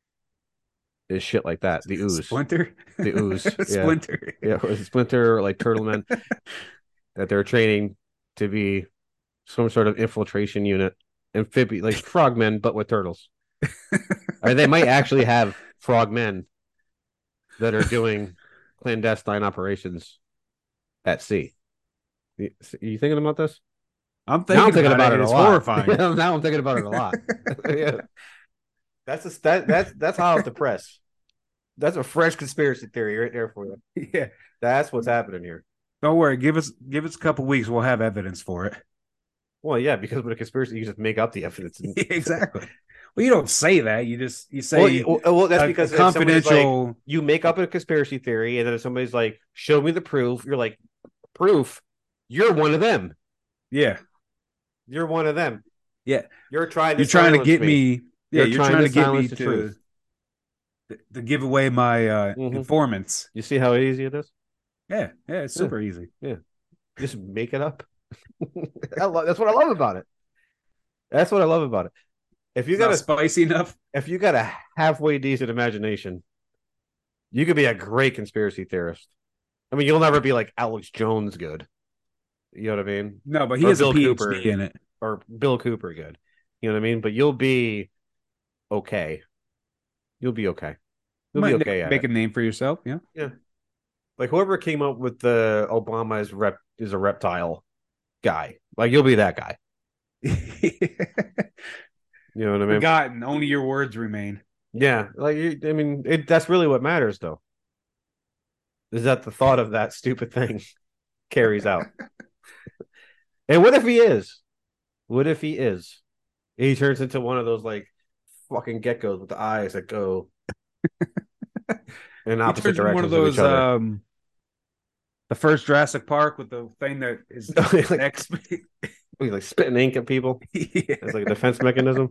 [SPEAKER 1] Is shit like that. The ooze.
[SPEAKER 2] Splinter,
[SPEAKER 1] The ooze. Yeah.
[SPEAKER 2] Splinter.
[SPEAKER 1] Yeah, or Splinter or like Turtle Men that they're training to be some sort of infiltration unit, amphibian, like frogmen, but with turtles. Or they might actually have frogmen that are doing clandestine operations at sea. You, you thinking about this?
[SPEAKER 2] I'm thinking,
[SPEAKER 1] Now I'm thinking
[SPEAKER 2] about,
[SPEAKER 1] about, it,
[SPEAKER 2] It's
[SPEAKER 1] a lot.
[SPEAKER 2] horrifying.
[SPEAKER 1] Now I'm thinking about it a lot. Yeah. That's a that that's that's hot off the press. That's a fresh conspiracy theory right there for you.
[SPEAKER 2] Yeah.
[SPEAKER 1] That's what's happening here.
[SPEAKER 2] Don't worry. Give us give us a couple weeks. We'll have evidence for it.
[SPEAKER 1] Well, yeah, because with a conspiracy, you just make up the evidence. And...
[SPEAKER 2] exactly. Well, you don't say that. You just you say
[SPEAKER 1] well, well that's
[SPEAKER 2] a,
[SPEAKER 1] because
[SPEAKER 2] a confidential.
[SPEAKER 1] Like, you make up a conspiracy theory, and then if somebody's like, "Show me the proof," you're like, "Proof? You're one of them."
[SPEAKER 2] Yeah,
[SPEAKER 1] you're one of them.
[SPEAKER 2] Yeah,
[SPEAKER 1] you're trying. To
[SPEAKER 2] you're trying to get me. me yeah,
[SPEAKER 1] you're,
[SPEAKER 2] you're
[SPEAKER 1] trying,
[SPEAKER 2] trying to,
[SPEAKER 1] to
[SPEAKER 2] get me
[SPEAKER 1] to,
[SPEAKER 2] to, to give away my uh, mm-hmm. informants.
[SPEAKER 1] You see how easy it is?
[SPEAKER 2] Yeah, yeah, it's super
[SPEAKER 1] yeah.
[SPEAKER 2] easy.
[SPEAKER 1] Yeah, just make it up. I love, that's what I love about it. That's what I love about it. If you
[SPEAKER 2] it's
[SPEAKER 1] got a
[SPEAKER 2] spicy enough,
[SPEAKER 1] if you got a halfway decent imagination, you could be a great conspiracy theorist. I mean, you'll never be like Alex Jones good. You know what I mean?
[SPEAKER 2] No, but he or has Bill a P H D Cooper, in it,
[SPEAKER 1] or Bill Cooper good. You know what I mean? But you'll be okay. You'll be okay. You'll
[SPEAKER 2] Might
[SPEAKER 1] be okay.
[SPEAKER 2] Make
[SPEAKER 1] at
[SPEAKER 2] a
[SPEAKER 1] it.
[SPEAKER 2] name for yourself. Yeah,
[SPEAKER 1] yeah. Like whoever came up with the Obama is rep is a reptile guy. Like you'll be that guy. You know what I mean?
[SPEAKER 2] Forgotten. Only your words remain.
[SPEAKER 1] Yeah, like I mean, it, that's really what matters, though. Is that the thought of that stupid thing carries out? And what if he is? What if he is? He turns into one of those like fucking geckos with the eyes that go in opposite directions. One of those, of
[SPEAKER 2] um, the first Jurassic Park with the thing that is
[SPEAKER 1] like, next. Like spitting ink at people. Yeah. It's like a defense mechanism.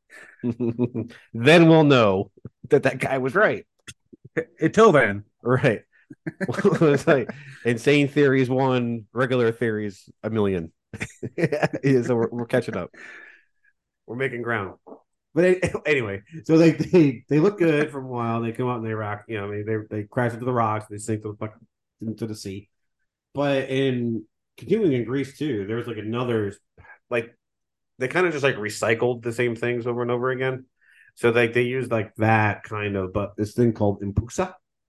[SPEAKER 1] Then we'll know that that guy was right.
[SPEAKER 2] Until then,
[SPEAKER 1] right? It's like insane theories one, regular theories a million. Yeah, so we're, we're catching up. We're making ground. But anyway,
[SPEAKER 3] so they they they look good for a while. They come out and they rock. You know, I mean, they they crash into the rocks. They sink to the into the sea. But in continuing in Greece too, there was like another,
[SPEAKER 1] like they kind of just like recycled the same things over and over again. So like they used like that kind of, but this thing called Impusa,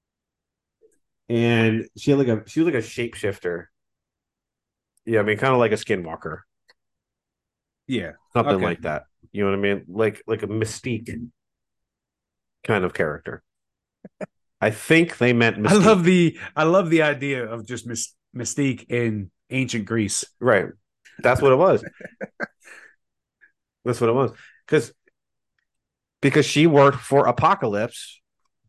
[SPEAKER 1] and she had like a she was like a shapeshifter. Yeah, I mean, kind of like a skinwalker.
[SPEAKER 2] Yeah,
[SPEAKER 1] something
[SPEAKER 2] okay.
[SPEAKER 1] like that. You know what I mean? Like like a Mystique kind of character. I think they meant Mystique.
[SPEAKER 2] I love the I love the idea of just Mystique. Mystique in ancient Greece.
[SPEAKER 1] Right. That's what it was. That's what it was. Because because she worked for Apocalypse.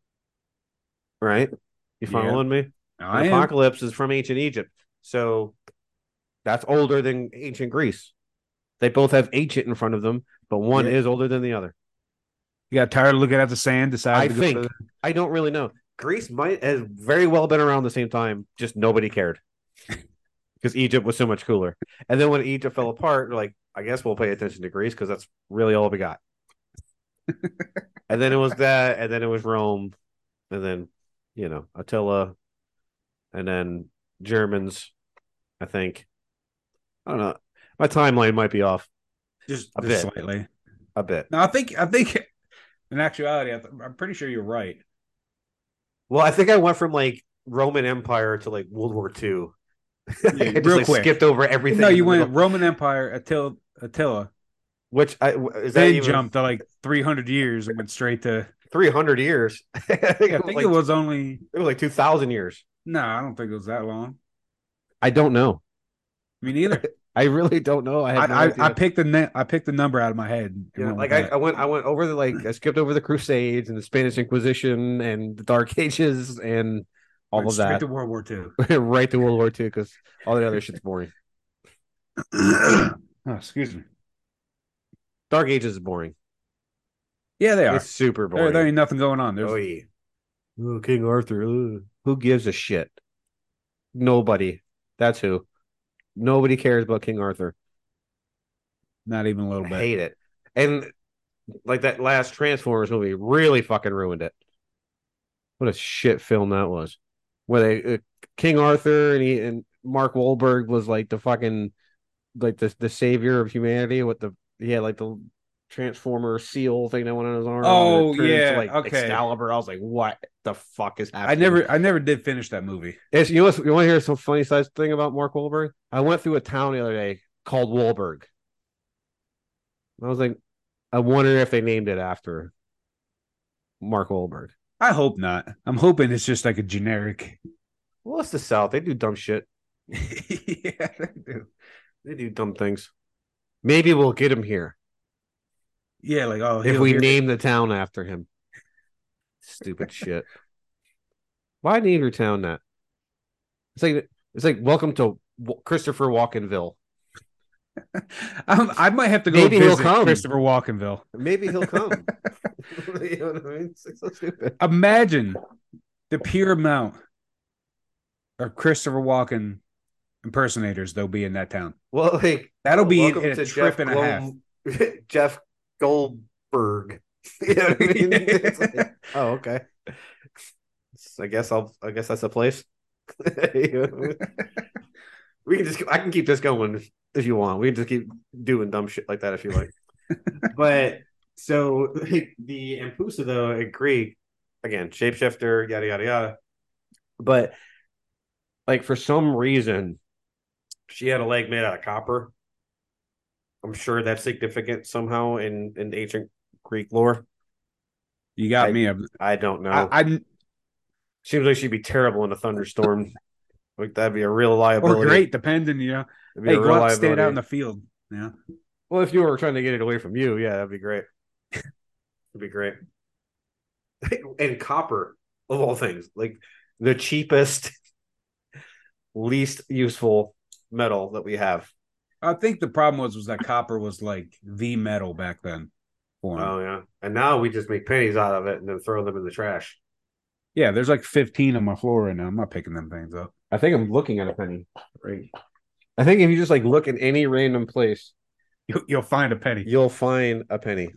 [SPEAKER 1] Right? You following yeah. me? Apocalypse is from ancient Egypt. So that's older than ancient Greece. They both have ancient in front of them, but one yeah. is older than the other.
[SPEAKER 2] You got tired of looking at the sand, decided
[SPEAKER 1] I
[SPEAKER 2] to
[SPEAKER 1] think.
[SPEAKER 2] go to the...
[SPEAKER 1] I don't really know. Greece might has very well been around the same time, just nobody cared. Because Egypt was so much cooler. And then when Egypt fell apart, like, I guess we'll pay attention to Greece because that's really all we got. And then it was that, and then it was Rome, and then, you know, Attila, and then Germans, I think. I don't know. My timeline might be off.
[SPEAKER 2] Just
[SPEAKER 1] a
[SPEAKER 2] just
[SPEAKER 1] bit.
[SPEAKER 2] Slightly.
[SPEAKER 1] A bit.
[SPEAKER 2] No, I think, I think, in actuality, I'm pretty sure you're right.
[SPEAKER 1] Well, I think I went from, like, Roman Empire to, like, World War Two.
[SPEAKER 2] Yeah,
[SPEAKER 1] I just,
[SPEAKER 2] real
[SPEAKER 1] like,
[SPEAKER 2] quick.
[SPEAKER 1] Skipped over everything.
[SPEAKER 2] No, you went middle. Roman Empire, Attila, Attila.
[SPEAKER 1] Which I is
[SPEAKER 2] then
[SPEAKER 1] that even...
[SPEAKER 2] jumped to like three hundred years and went straight to
[SPEAKER 1] three hundred years.
[SPEAKER 2] I think, yeah, it, I think like, it was only
[SPEAKER 1] it was like two thousand years.
[SPEAKER 2] No, I don't think it was that long.
[SPEAKER 1] I don't know.
[SPEAKER 2] Me neither.
[SPEAKER 1] I really don't know. I had
[SPEAKER 2] I, no I, I picked the ne- I picked the number out of my head.
[SPEAKER 1] Yeah, like I, I went I went over the like I skipped over the Crusades and the Spanish Inquisition and the Dark Ages and all
[SPEAKER 2] went
[SPEAKER 1] of that.
[SPEAKER 2] Straight to World War Two.
[SPEAKER 1] Right to World War Two because all the other shit's boring.
[SPEAKER 2] Oh, excuse me.
[SPEAKER 1] Dark Ages is boring.
[SPEAKER 2] Yeah, they are.
[SPEAKER 1] It's super boring.
[SPEAKER 2] There, there ain't nothing going on. There's...
[SPEAKER 1] Oh, yeah. Oh, King Arthur. Ugh. Who gives a shit? Nobody. That's who. Nobody cares about King Arthur.
[SPEAKER 2] Not even a little
[SPEAKER 1] I
[SPEAKER 2] bit.
[SPEAKER 1] Hate it. And like that last Transformers movie really fucking ruined it. What a shit film that was. Where they uh, King Arthur and he and Mark Wahlberg was like the fucking like the the savior of humanity with the he had like the Transformer seal thing that went on his arm.
[SPEAKER 2] Oh yeah,
[SPEAKER 1] into, like
[SPEAKER 2] okay.
[SPEAKER 1] Excalibur. I was like, what the fuck is happening?
[SPEAKER 2] I never, I never did finish that movie.
[SPEAKER 1] It's, you know, what, you want to hear some funny size thing about Mark Wahlberg? I went through a town the other day called Wahlberg. I was like, I wonder if they named it after Mark Wahlberg.
[SPEAKER 2] I hope not. I'm hoping it's just like a generic.
[SPEAKER 1] Well, it's the South. They do dumb shit.
[SPEAKER 2] Yeah, they do.
[SPEAKER 1] They do dumb things. Maybe we'll get him here
[SPEAKER 2] Yeah, like oh,
[SPEAKER 1] if
[SPEAKER 2] he'll
[SPEAKER 1] we
[SPEAKER 2] hear it.
[SPEAKER 1] name the town after him. Stupid shit. Why name your town that? It's like it's like welcome to W- Christopher Walkenville.
[SPEAKER 2] I'm, I might have to go
[SPEAKER 1] Maybe he'll
[SPEAKER 2] visit
[SPEAKER 1] come.
[SPEAKER 2] Christopher Walkenville.
[SPEAKER 1] Maybe he'll come. You know what I mean? It's like so stupid.
[SPEAKER 2] Imagine the pure amount of Christopher Walken impersonators there'll be in that town.
[SPEAKER 1] Well, like
[SPEAKER 2] That'll be
[SPEAKER 1] welcome
[SPEAKER 2] in a
[SPEAKER 1] to
[SPEAKER 2] trip
[SPEAKER 1] Jeff
[SPEAKER 2] and a half.
[SPEAKER 1] Gold- Jeff Goldberg. You know what I mean? It's like, oh, okay. I guess I'll. I guess that's a place. You know what I mean? We can just. I can keep this going if you want. We can just keep doing dumb shit like that if you like. But so like, the Ampusa though in Greek, again, shapeshifter, yada yada yada. But like for some reason, she had a leg made out of copper. I'm sure that's significant somehow in in ancient Greek lore.
[SPEAKER 2] You got
[SPEAKER 1] I-
[SPEAKER 2] me. I,
[SPEAKER 1] I don't know.
[SPEAKER 2] I,
[SPEAKER 1] Seems like she'd be terrible in a thunderstorm. Like that'd be a real liability.
[SPEAKER 2] or great, depending. You know,
[SPEAKER 1] It'd be
[SPEAKER 2] hey,
[SPEAKER 1] a
[SPEAKER 2] go
[SPEAKER 1] real
[SPEAKER 2] out, stand out in
[SPEAKER 1] liability.
[SPEAKER 2] the field. Yeah,
[SPEAKER 1] Well, if you were trying to get it away from you, yeah, that'd be great. It'd be great. And copper, of all things, like the cheapest, least useful metal that we have.
[SPEAKER 2] I think the problem was was that copper was like the metal back then. For 'em.
[SPEAKER 1] Oh yeah, and now we just make pennies out of it and then throw them in the trash.
[SPEAKER 2] Yeah, there's like fifteen on my floor right now. I'm not picking them things up.
[SPEAKER 1] I think I'm looking at a penny. Right. I think if you just like look in any random place,
[SPEAKER 2] You, you'll find a penny.
[SPEAKER 1] you'll find a penny.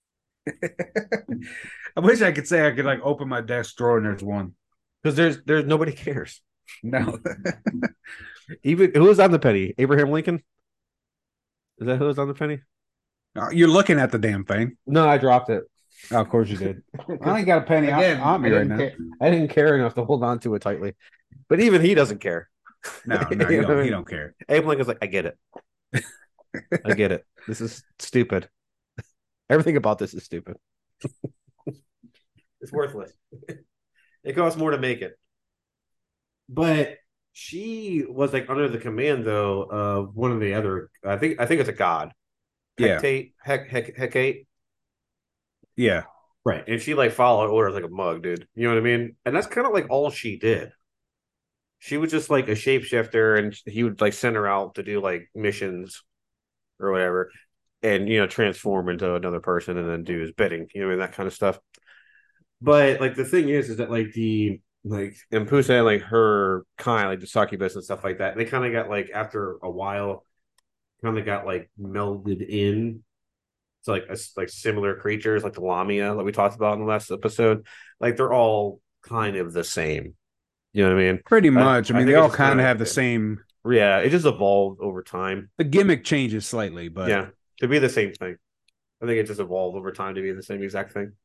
[SPEAKER 2] I wish I could say I could like open my desk drawer and there's one.
[SPEAKER 1] Because there's there's nobody cares.
[SPEAKER 2] No.
[SPEAKER 1] Even who was on the penny? Abraham Lincoln? Is that who was on the penny?
[SPEAKER 2] You're looking at the damn thing.
[SPEAKER 1] No, I dropped it.
[SPEAKER 2] Oh, of course you did. I ain't got a penny
[SPEAKER 1] Again,
[SPEAKER 2] on, on me
[SPEAKER 1] I
[SPEAKER 2] right
[SPEAKER 1] didn't
[SPEAKER 2] now.
[SPEAKER 1] care- I didn't care enough to hold on to it tightly. But even he doesn't care.
[SPEAKER 2] No, no,
[SPEAKER 1] You
[SPEAKER 2] you
[SPEAKER 1] know what I
[SPEAKER 2] don't,
[SPEAKER 1] mean?
[SPEAKER 2] you don't care.
[SPEAKER 1] Abe Lincoln's like, I get it. I get it. This is stupid. Everything about this is stupid. It's worthless. It costs more to make it. But she was like under the command though of one of the other. I think I think it's a god.
[SPEAKER 2] Yeah.
[SPEAKER 1] Hecate, Hec, Hec, Hecate.
[SPEAKER 2] Yeah.
[SPEAKER 1] Right. And she like followed orders like a mug, dude. You know what I mean? And that's kind of like all she did. She was just like a shapeshifter and he would like send her out to do like missions or whatever and, you know, transform into another person and then do his bidding, you know, and that kind of stuff. But like the thing is, is that like the, like Impusa and like her kind, like the succubus and stuff like that, they kind of got like after a while, kind of got like melded in. It's like a, like similar creatures, like the Lamia that we talked about in the last episode. Like they're all kind of the same. You know what I mean?
[SPEAKER 2] Pretty much. I,
[SPEAKER 1] I
[SPEAKER 2] mean,
[SPEAKER 1] think
[SPEAKER 2] they
[SPEAKER 1] it's
[SPEAKER 2] all
[SPEAKER 1] just
[SPEAKER 2] kind
[SPEAKER 1] kinda-
[SPEAKER 2] of have the same.
[SPEAKER 1] Yeah, it just evolved over time.
[SPEAKER 2] The gimmick changes slightly, but
[SPEAKER 1] Yeah, to be the same thing. I think it just evolved over time to be the same exact thing.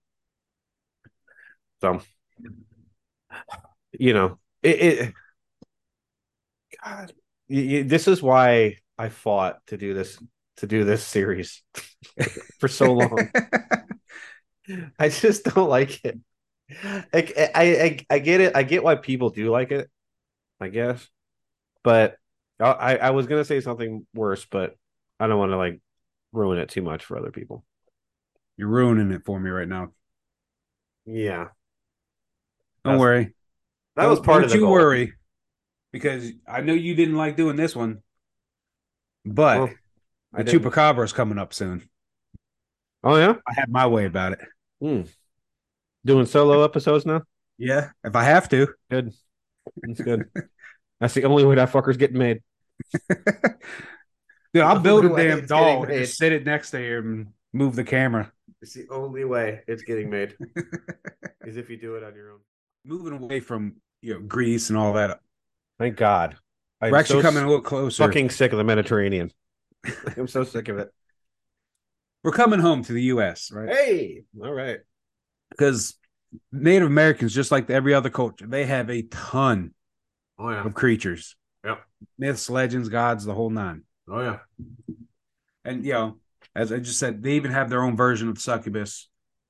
[SPEAKER 1] So, you know, it. it God, you, you, this is why I fought to do this to do this series for so long. I just don't like it. I, I I I get it. I get why people do like it. I guess, but I I was gonna say something worse, but I don't want to like ruin it too much for other people.
[SPEAKER 2] You're ruining it for me right now.
[SPEAKER 1] Yeah,
[SPEAKER 2] Don't
[SPEAKER 1] That's-
[SPEAKER 2] worry.
[SPEAKER 1] that
[SPEAKER 2] Don't-
[SPEAKER 1] was part
[SPEAKER 2] don't
[SPEAKER 1] of the
[SPEAKER 2] you
[SPEAKER 1] goal.
[SPEAKER 2] worry, because I know you didn't like doing this one, but
[SPEAKER 1] Well, I
[SPEAKER 2] the
[SPEAKER 1] didn't-
[SPEAKER 2] Chupacabra is coming up soon.
[SPEAKER 1] Oh yeah,
[SPEAKER 2] I have my way about it.
[SPEAKER 1] Hmm. Doing solo episodes now.
[SPEAKER 2] Yeah, if I have to.
[SPEAKER 1] Good, that's good. That's the only way that fucker's getting made.
[SPEAKER 2] Dude, I'll build a
[SPEAKER 1] Way
[SPEAKER 2] damn
[SPEAKER 1] it's
[SPEAKER 2] doll
[SPEAKER 1] getting
[SPEAKER 2] and
[SPEAKER 1] made.
[SPEAKER 2] just sit it next to you and move the camera.
[SPEAKER 1] It's the only way it's getting made is if you do it on your own.
[SPEAKER 2] Moving away from you know Greece and all that.
[SPEAKER 1] Thank God. I'm
[SPEAKER 2] We're actually
[SPEAKER 1] so
[SPEAKER 2] coming a little closer.
[SPEAKER 1] fucking sick of the Mediterranean. I'm so sick of it.
[SPEAKER 2] We're coming home to the U S, right?
[SPEAKER 1] Hey, all right.
[SPEAKER 2] Because Native Americans, just like every other culture, they have a ton
[SPEAKER 1] Oh yeah.
[SPEAKER 2] of creatures.
[SPEAKER 1] Yep.
[SPEAKER 2] Myths, legends, gods, the whole nine.
[SPEAKER 1] Oh yeah.
[SPEAKER 2] And, you know, as I just said, they even have their own version of succubus.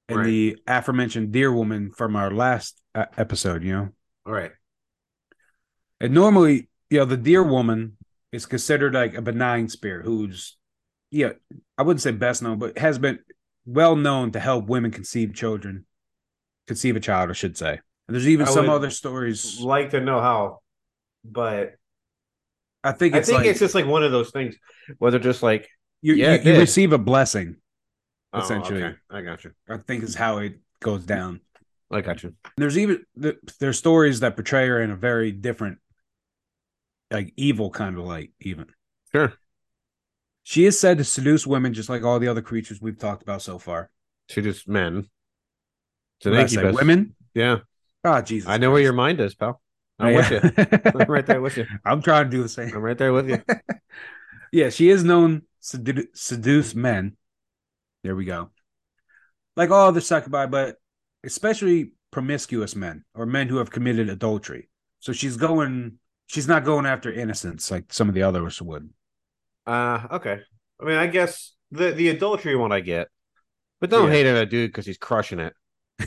[SPEAKER 2] and
[SPEAKER 3] Right.
[SPEAKER 2] the aforementioned deer woman from our last uh, episode. You know,
[SPEAKER 3] All right.
[SPEAKER 2] and normally, you know, the deer woman is considered like a benign spirit who's, yeah, I wouldn't say best known, but has been well known to help women conceive children, conceive a child, I should say. And there's even
[SPEAKER 3] I
[SPEAKER 2] some
[SPEAKER 3] would
[SPEAKER 2] other stories.
[SPEAKER 3] like to know how, but
[SPEAKER 2] I think
[SPEAKER 3] I
[SPEAKER 2] it's
[SPEAKER 3] think
[SPEAKER 2] like
[SPEAKER 3] it's just like one of those things where they're just like,
[SPEAKER 2] you,
[SPEAKER 3] yeah,
[SPEAKER 2] you,
[SPEAKER 3] it
[SPEAKER 2] you
[SPEAKER 3] did.
[SPEAKER 2] receive a blessing,
[SPEAKER 3] Oh,
[SPEAKER 2] essentially.
[SPEAKER 3] okay. I got you.
[SPEAKER 2] I think is how it goes down.
[SPEAKER 3] I got you.
[SPEAKER 2] And there's even there's stories that portray her in a very different, like evil kind of light, even.
[SPEAKER 3] Sure.
[SPEAKER 2] She is said to seduce women just like all the other creatures we've talked about so far.
[SPEAKER 3] She just men. It's an
[SPEAKER 2] What did I say?
[SPEAKER 3] incubus.
[SPEAKER 2] Women?
[SPEAKER 3] Yeah.
[SPEAKER 2] Oh, Jesus.
[SPEAKER 3] I know where your mind is, pal. I'm
[SPEAKER 2] Yeah.
[SPEAKER 3] with you. I'm right there with you.
[SPEAKER 2] I'm trying to do the same.
[SPEAKER 3] I'm right there with you.
[SPEAKER 2] Yeah, she is known to sedu- seduce men. There we go. Like all other succubi, but especially promiscuous men or men who have committed adultery. So she's going, she's not going after innocents like some of the others would.
[SPEAKER 3] Uh, okay. I mean, I guess the the adultery one I get, but don't
[SPEAKER 2] Yeah.
[SPEAKER 3] hate on a dude because he's crushing it.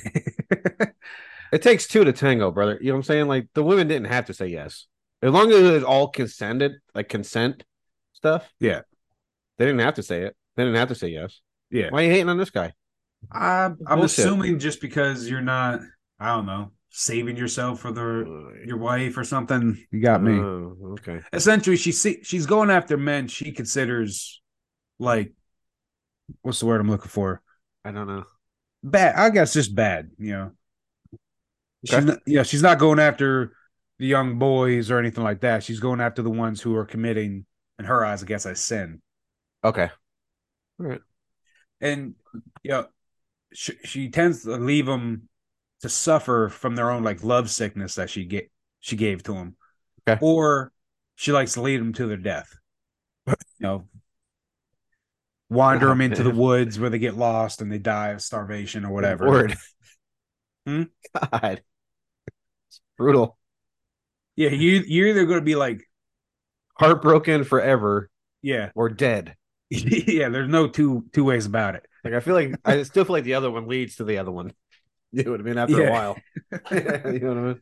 [SPEAKER 3] It takes two to tango, brother. You know what I'm saying? Like the women didn't have to say yes, as long as it was all consented, like consent stuff.
[SPEAKER 2] Yeah.
[SPEAKER 3] They didn't have to say it. They didn't have to say yes.
[SPEAKER 2] Yeah.
[SPEAKER 3] Why are you hating on this guy?
[SPEAKER 2] I'm, I'm
[SPEAKER 3] Bullshit.
[SPEAKER 2] assuming just because you're not, I don't know, saving yourself for the your wife or something. You got me.
[SPEAKER 3] Oh, okay.
[SPEAKER 2] Essentially, she see, she's going after men she considers like, what's the word I'm looking for?
[SPEAKER 3] I don't know.
[SPEAKER 2] Bad. I guess just bad. You know.
[SPEAKER 3] Okay.
[SPEAKER 2] She's not, yeah, she's not going after the young boys or anything like that. She's going after the ones who are committing, in her eyes, I guess, a sin.
[SPEAKER 3] Okay. All right.
[SPEAKER 2] And you know, she, she tends to leave them to suffer from their own like love sickness that she get she gave to them,
[SPEAKER 3] Okay.
[SPEAKER 2] or she likes to lead them to their death. You know, wander them into the woods where they get lost and they die of starvation or whatever.
[SPEAKER 3] Word.
[SPEAKER 2] Hmm?
[SPEAKER 3] God. It's brutal.
[SPEAKER 2] Yeah, you you're either going to be like,
[SPEAKER 3] Heartbroken forever
[SPEAKER 2] yeah,
[SPEAKER 3] or dead.
[SPEAKER 2] yeah. There's no two two ways about it.
[SPEAKER 3] Like I feel like I still feel like the other one leads to the other one. You know what I mean? After
[SPEAKER 2] Yeah.
[SPEAKER 3] a while. You know what I mean?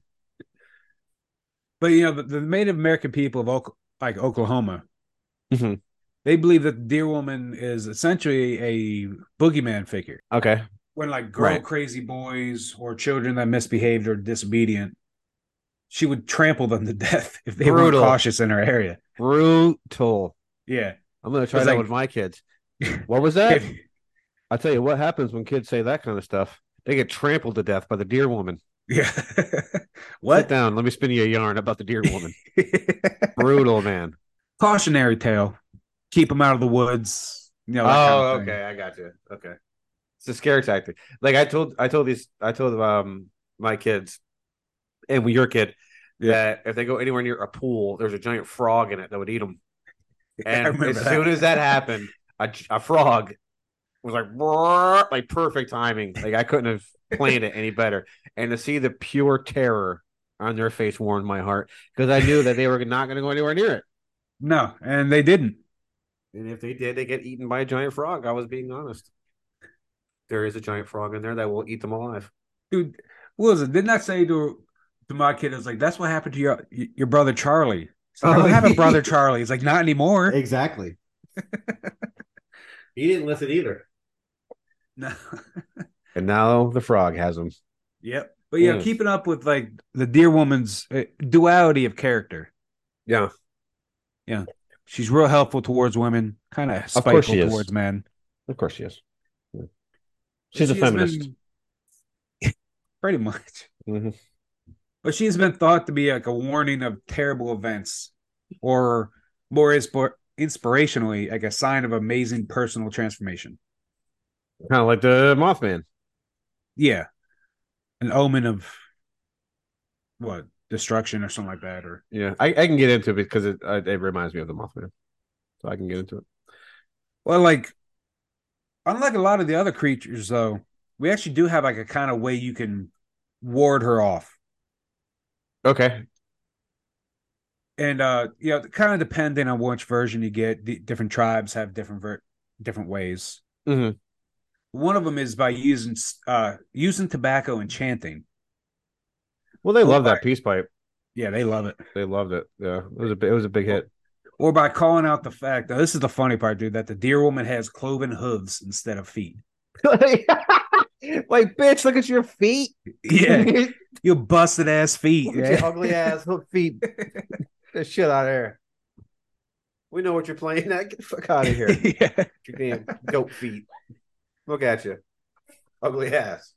[SPEAKER 2] But you know, the, the Native American people of Oka- like Oklahoma,
[SPEAKER 3] Mhm.
[SPEAKER 2] they believe that the deer woman is essentially a boogeyman figure.
[SPEAKER 3] Okay.
[SPEAKER 2] When like girl
[SPEAKER 3] Right.
[SPEAKER 2] crazy boys or children that misbehaved or disobedient, she would trample them to death if they
[SPEAKER 3] Brutal.
[SPEAKER 2] weren't cautious in her area.
[SPEAKER 3] Brutal.
[SPEAKER 2] Yeah.
[SPEAKER 3] I'm gonna try
[SPEAKER 2] It's
[SPEAKER 3] that
[SPEAKER 2] like-
[SPEAKER 3] with my kids. What was that?
[SPEAKER 2] If-
[SPEAKER 3] I'll tell you what happens when kids say that kind of stuff. They get trampled to death by the deer woman.
[SPEAKER 2] yeah.
[SPEAKER 3] Sit
[SPEAKER 2] What?
[SPEAKER 3] down. Let me spin you a yarn about the deer woman. Brutal, man.
[SPEAKER 2] Cautionary tale. Keep them out of the woods. You know, that
[SPEAKER 3] Oh,
[SPEAKER 2] kind of thing.
[SPEAKER 3] okay. I got you. Okay. It's a scare tactic. Like I told, I told these, I told um my kids, and your kid,
[SPEAKER 2] Yeah.
[SPEAKER 3] that if they go anywhere near a pool, there's a giant frog in it that would eat them.
[SPEAKER 2] I
[SPEAKER 3] And
[SPEAKER 2] remember
[SPEAKER 3] as
[SPEAKER 2] that.
[SPEAKER 3] soon as that happened, a, a frog was like, "Brrr," like perfect timing. Like I couldn't have planned it any better. And to see the pure terror on their face warmed my heart because I knew that they were not going to go anywhere near it.
[SPEAKER 2] No, and they didn't.
[SPEAKER 3] And if they did, they get eaten by a giant frog. I was being honest. There is a giant frog in there that will eat them alive.
[SPEAKER 2] Dude, what was it? Didn't I say to to my kid, I was like, that's what happened to your your brother Charlie. He's like, I don't
[SPEAKER 3] Oh,
[SPEAKER 2] have a
[SPEAKER 3] yeah.
[SPEAKER 2] brother Charlie. He's like, not anymore.
[SPEAKER 3] Exactly. He didn't listen either.
[SPEAKER 2] No.
[SPEAKER 3] And now the frog has them.
[SPEAKER 2] Yep. But yeah,
[SPEAKER 3] Mm.
[SPEAKER 2] keeping up with like the deer woman's uh, duality of character.
[SPEAKER 3] Yeah.
[SPEAKER 2] She's real helpful towards women, kind of
[SPEAKER 3] course
[SPEAKER 2] spiteful
[SPEAKER 3] she is.
[SPEAKER 2] towards men.
[SPEAKER 3] Of course she is. Yeah. She's a
[SPEAKER 2] She has
[SPEAKER 3] feminist.
[SPEAKER 2] been- pretty much.
[SPEAKER 3] Mhm.
[SPEAKER 2] But she's been thought to be like a warning of terrible events, or more insp- inspirationally, like a sign of amazing personal transformation.
[SPEAKER 3] Kind of like the Mothman.
[SPEAKER 2] Yeah, an omen of what, destruction or something like that, or
[SPEAKER 3] Yeah, I, I can get into it because it uh, it reminds me of the Mothman, so I can get into it.
[SPEAKER 2] well, like unlike a lot of the other creatures, though, we actually do have like a kind of way you can ward her off,
[SPEAKER 3] Okay.
[SPEAKER 2] and uh, you know, kind of depending on which version you get, the different tribes have different ver- different ways.
[SPEAKER 3] hmm
[SPEAKER 2] One of them is by using uh using tobacco and chanting.
[SPEAKER 3] Well, they
[SPEAKER 2] Or
[SPEAKER 3] love
[SPEAKER 2] by-
[SPEAKER 3] that peace pipe.
[SPEAKER 2] Yeah, they love it.
[SPEAKER 3] They loved it. Yeah, it was a bi- it was a big hit.
[SPEAKER 2] Or by calling out the fact, now, this is the funny part, dude, that the deer woman has cloven hooves instead of feet.
[SPEAKER 3] Like, bitch, look at your feet.
[SPEAKER 2] Yeah, you busted ass feet.
[SPEAKER 3] Look at your ugly ass hook feet. Get the shit out of here. We know what you're playing at. Get the fuck out of here.
[SPEAKER 2] Yeah.
[SPEAKER 3] Your damn goat feet. Look at you. Ugly ass.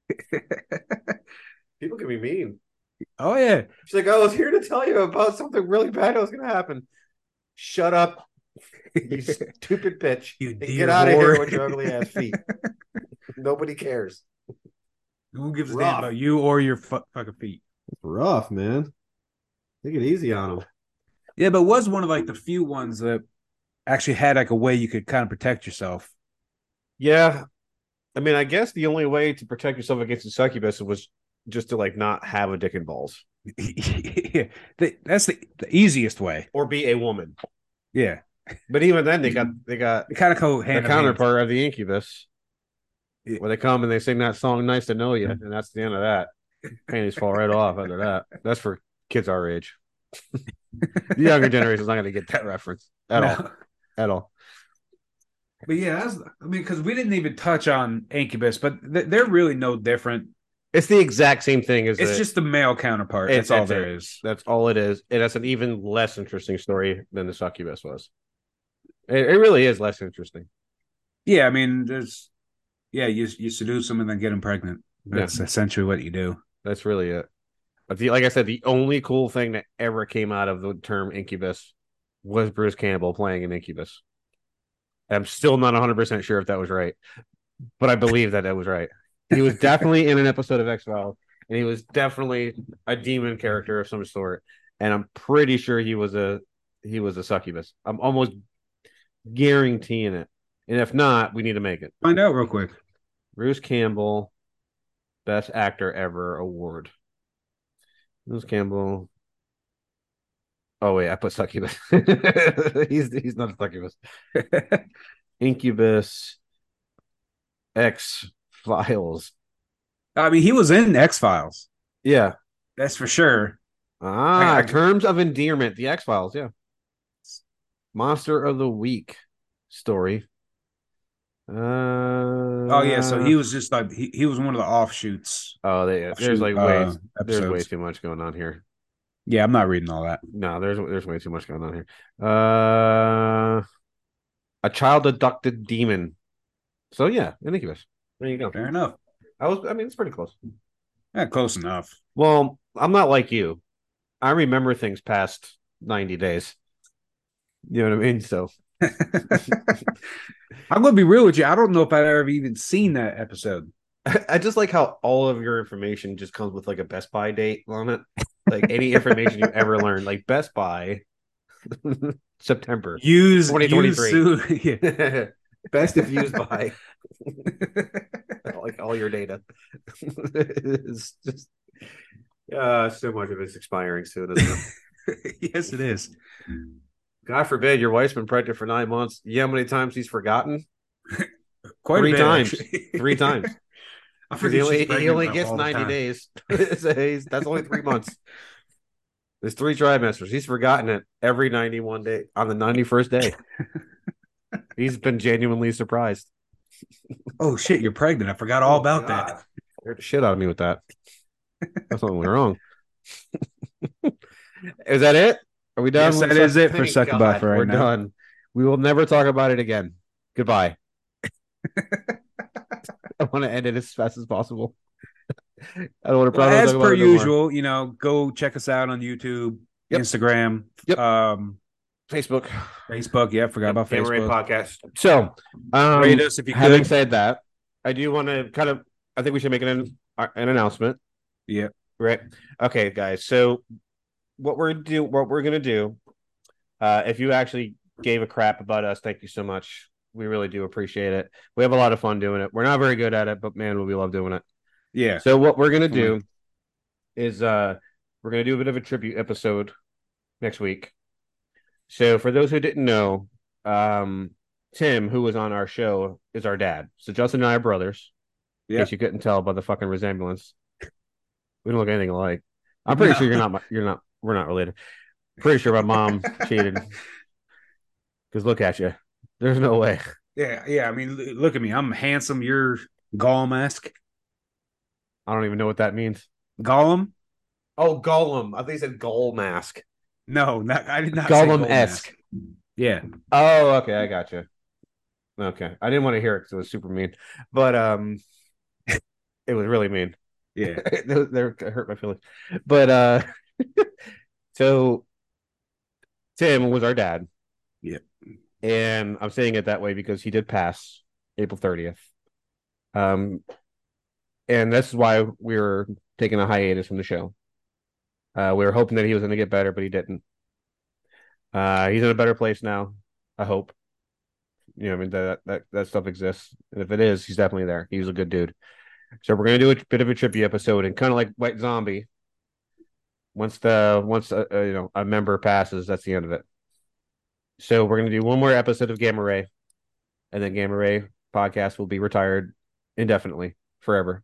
[SPEAKER 3] People can be mean.
[SPEAKER 2] Oh yeah.
[SPEAKER 3] She's like, I was here to tell you about something really bad that was going to happen. Shut up, you stupid bitch.
[SPEAKER 2] You
[SPEAKER 3] And
[SPEAKER 2] dear
[SPEAKER 3] get out of
[SPEAKER 2] whore.
[SPEAKER 3] here with your ugly ass feet. Nobody cares.
[SPEAKER 2] Who gives a
[SPEAKER 3] Rough.
[SPEAKER 2] damn about you or your fu- fucking feet?
[SPEAKER 3] It's rough, man. Take it easy on them.
[SPEAKER 2] Yeah, but it was one of like the few ones that actually had like a way you could kind of protect yourself.
[SPEAKER 3] Yeah. I mean, I guess the only way to protect yourself against the succubus was just to like not have a dick and balls
[SPEAKER 2] Yeah, the- that's the, the easiest way.
[SPEAKER 3] or be a woman.
[SPEAKER 2] Yeah,
[SPEAKER 3] But even then, they got they got
[SPEAKER 2] they kind of go
[SPEAKER 3] the
[SPEAKER 2] hand in hand.
[SPEAKER 3] counterpart of the incubus,
[SPEAKER 2] Yeah.
[SPEAKER 3] where they come and they sing that song "Nice to Know You," and that's the end of that. Panties fall right off after that. That's for kids our age. The younger generation's not going to get that reference at all.
[SPEAKER 2] No.
[SPEAKER 3] At all.
[SPEAKER 2] But yeah, that's, I mean, because we didn't even touch on incubus, but th- they're really no different.
[SPEAKER 3] It's the exact same thing as
[SPEAKER 2] It's
[SPEAKER 3] the-
[SPEAKER 2] just the male counterpart.
[SPEAKER 3] It's-
[SPEAKER 2] That's all
[SPEAKER 3] that's
[SPEAKER 2] there
[SPEAKER 3] it.
[SPEAKER 2] is.
[SPEAKER 3] That's all it is. And that's an even less interesting story than the succubus was. It, it really is less interesting.
[SPEAKER 2] Yeah, I mean, there's, yeah, you you seduce them and then get them pregnant. That's essentially what you do.
[SPEAKER 3] That's really it. But the, like I said, the only cool thing that ever came out of the term incubus was Bruce Campbell playing an incubus. I'm still not one hundred percent sure if that was right, but I believe that that was right. He was definitely in an episode of X-Files, and he was definitely a demon character of some sort. And I'm pretty sure he was a he was a succubus. I'm almost guaranteeing it. And if not, we need to make it.
[SPEAKER 2] Find out real quick.
[SPEAKER 3] Bruce Campbell, Best Actor Ever award. Bruce Campbell. Oh wait, I put succubus. he's he's not a succubus. Incubus, X Files.
[SPEAKER 2] I mean, he was in X Files.
[SPEAKER 3] Yeah.
[SPEAKER 2] That's for sure.
[SPEAKER 3] Ah,
[SPEAKER 2] I- I-
[SPEAKER 3] Terms of Endearment, the X Files. Yeah. Monster of the Week story. Uh,
[SPEAKER 2] Oh yeah, so he was just like he, he was one of the offshoots.
[SPEAKER 3] Oh, they, there's
[SPEAKER 2] offshoot,
[SPEAKER 3] like way
[SPEAKER 2] uh,
[SPEAKER 3] there's way
[SPEAKER 2] episodes.
[SPEAKER 3] too much going on here.
[SPEAKER 2] Yeah, I'm not reading all that.
[SPEAKER 3] No, there's there's way too much going on here. Uh, a child abducted demon. So yeah, an incubus. There you go.
[SPEAKER 2] Fair enough.
[SPEAKER 3] I was. I mean, it's pretty close.
[SPEAKER 2] Yeah, close enough.
[SPEAKER 3] Well, I'm not like you. I remember things past ninety days. You know what I mean? So
[SPEAKER 2] I'm gonna be real with you. I don't know if I've ever even seen that episode.
[SPEAKER 3] I just like how all of your information just comes with like a Best Buy date on it. Like any information you ever learned, like Best Buy, September
[SPEAKER 2] Use
[SPEAKER 3] twenty twenty-three.
[SPEAKER 2] use- yeah.
[SPEAKER 3] Best if used by. Like all your data. It's just uh so much of it's expiring soon, isn't it?
[SPEAKER 2] Yes, it is.
[SPEAKER 3] God forbid your wife's been pregnant for nine months. You know how many times he's forgotten?
[SPEAKER 2] Quite
[SPEAKER 3] Three
[SPEAKER 2] a bit,
[SPEAKER 3] times.
[SPEAKER 2] actually.
[SPEAKER 3] Three times.
[SPEAKER 2] I
[SPEAKER 3] Because
[SPEAKER 2] forget
[SPEAKER 3] he only,
[SPEAKER 2] she's
[SPEAKER 3] he
[SPEAKER 2] pregnant
[SPEAKER 3] only
[SPEAKER 2] all
[SPEAKER 3] gets
[SPEAKER 2] the
[SPEAKER 3] ninety
[SPEAKER 2] time.
[SPEAKER 3] days. So he's- that's only three months. There's three trimesters. He's forgotten it every ninety-one day on the ninety-first day. He's been genuinely surprised.
[SPEAKER 2] Oh shit, you're pregnant. I forgot all
[SPEAKER 3] Oh,
[SPEAKER 2] about
[SPEAKER 3] God.
[SPEAKER 2] that.
[SPEAKER 3] Scared the shit out of me with that. That's something went wrong. Is that it? Are we done?
[SPEAKER 2] Yes,
[SPEAKER 3] with
[SPEAKER 2] that is
[SPEAKER 3] Suck-
[SPEAKER 2] it for
[SPEAKER 3] Thank
[SPEAKER 2] Succubus
[SPEAKER 3] God,
[SPEAKER 2] for right
[SPEAKER 3] We're
[SPEAKER 2] now.
[SPEAKER 3] done. We will never talk about it again. Goodbye. I want to end it as fast as possible. I don't want to.
[SPEAKER 2] Well, as
[SPEAKER 3] talk
[SPEAKER 2] per
[SPEAKER 3] about it no more.
[SPEAKER 2] usual, you know, go check us out on YouTube,
[SPEAKER 3] Yep.
[SPEAKER 2] Instagram,
[SPEAKER 3] Yep.
[SPEAKER 2] um,
[SPEAKER 3] Facebook,
[SPEAKER 2] Facebook. Yeah, forgot about
[SPEAKER 3] Gamma Ray
[SPEAKER 2] Facebook.
[SPEAKER 3] podcast. So, um,
[SPEAKER 2] Rate us if you
[SPEAKER 3] having
[SPEAKER 2] could.
[SPEAKER 3] said that, I do want to kind of. I think we should make an an announcement.
[SPEAKER 2] Yeah.
[SPEAKER 3] Right. Okay, guys. So, what we're do what we're gonna do. Uh, if you actually gave a crap about us, thank you so much. We really do appreciate it. We have a lot of fun doing it. We're not very good at it, but man, we love doing it.
[SPEAKER 2] Yeah.
[SPEAKER 3] So what we're gonna do is uh we're gonna do a bit of a tribute episode next week. So for those who didn't know, um
[SPEAKER 1] Tim, who was on our show, is our dad. So Justin and I are brothers. In
[SPEAKER 2] Yeah.
[SPEAKER 1] case you couldn't tell by the fucking resemblance, we don't look anything alike. I'm pretty
[SPEAKER 2] No.
[SPEAKER 1] sure you're not. My, you're not. We're not related. Pretty sure my mom cheated. Because look at you. There's no way.
[SPEAKER 2] Yeah, yeah. I mean, l- look at me. I'm handsome. You're Gollum-esque.
[SPEAKER 1] I don't even know what that means.
[SPEAKER 2] Gollum?
[SPEAKER 3] Oh, Gollum. I think he said Goal Mask.
[SPEAKER 2] No, not, I did not say
[SPEAKER 1] Gollum-esque.
[SPEAKER 2] Gollum-esque. Yeah.
[SPEAKER 1] Oh, okay. I got you. Okay. I didn't want to hear it because it was super mean. But um, it was really mean.
[SPEAKER 2] Yeah.
[SPEAKER 1] they, they hurt my feelings. But uh, so Tim was our dad.
[SPEAKER 2] Yeah.
[SPEAKER 1] And I'm saying it that way because he did pass April thirtieth. Um, and this is why we were taking a hiatus from the show. Uh, we were hoping that he was going to get better, but he didn't. Uh, he's in a better place now. I hope. You know, I mean that that that stuff exists, and if it is, he's definitely there. He was a good dude. So we're going to do a bit of a trippy episode, and kind of like White Zombie. Once the once a, a, you know a member passes, that's the end of it. So we're going to do one more episode of Gamma Ray, and then Gamma Ray podcast will be retired indefinitely, forever.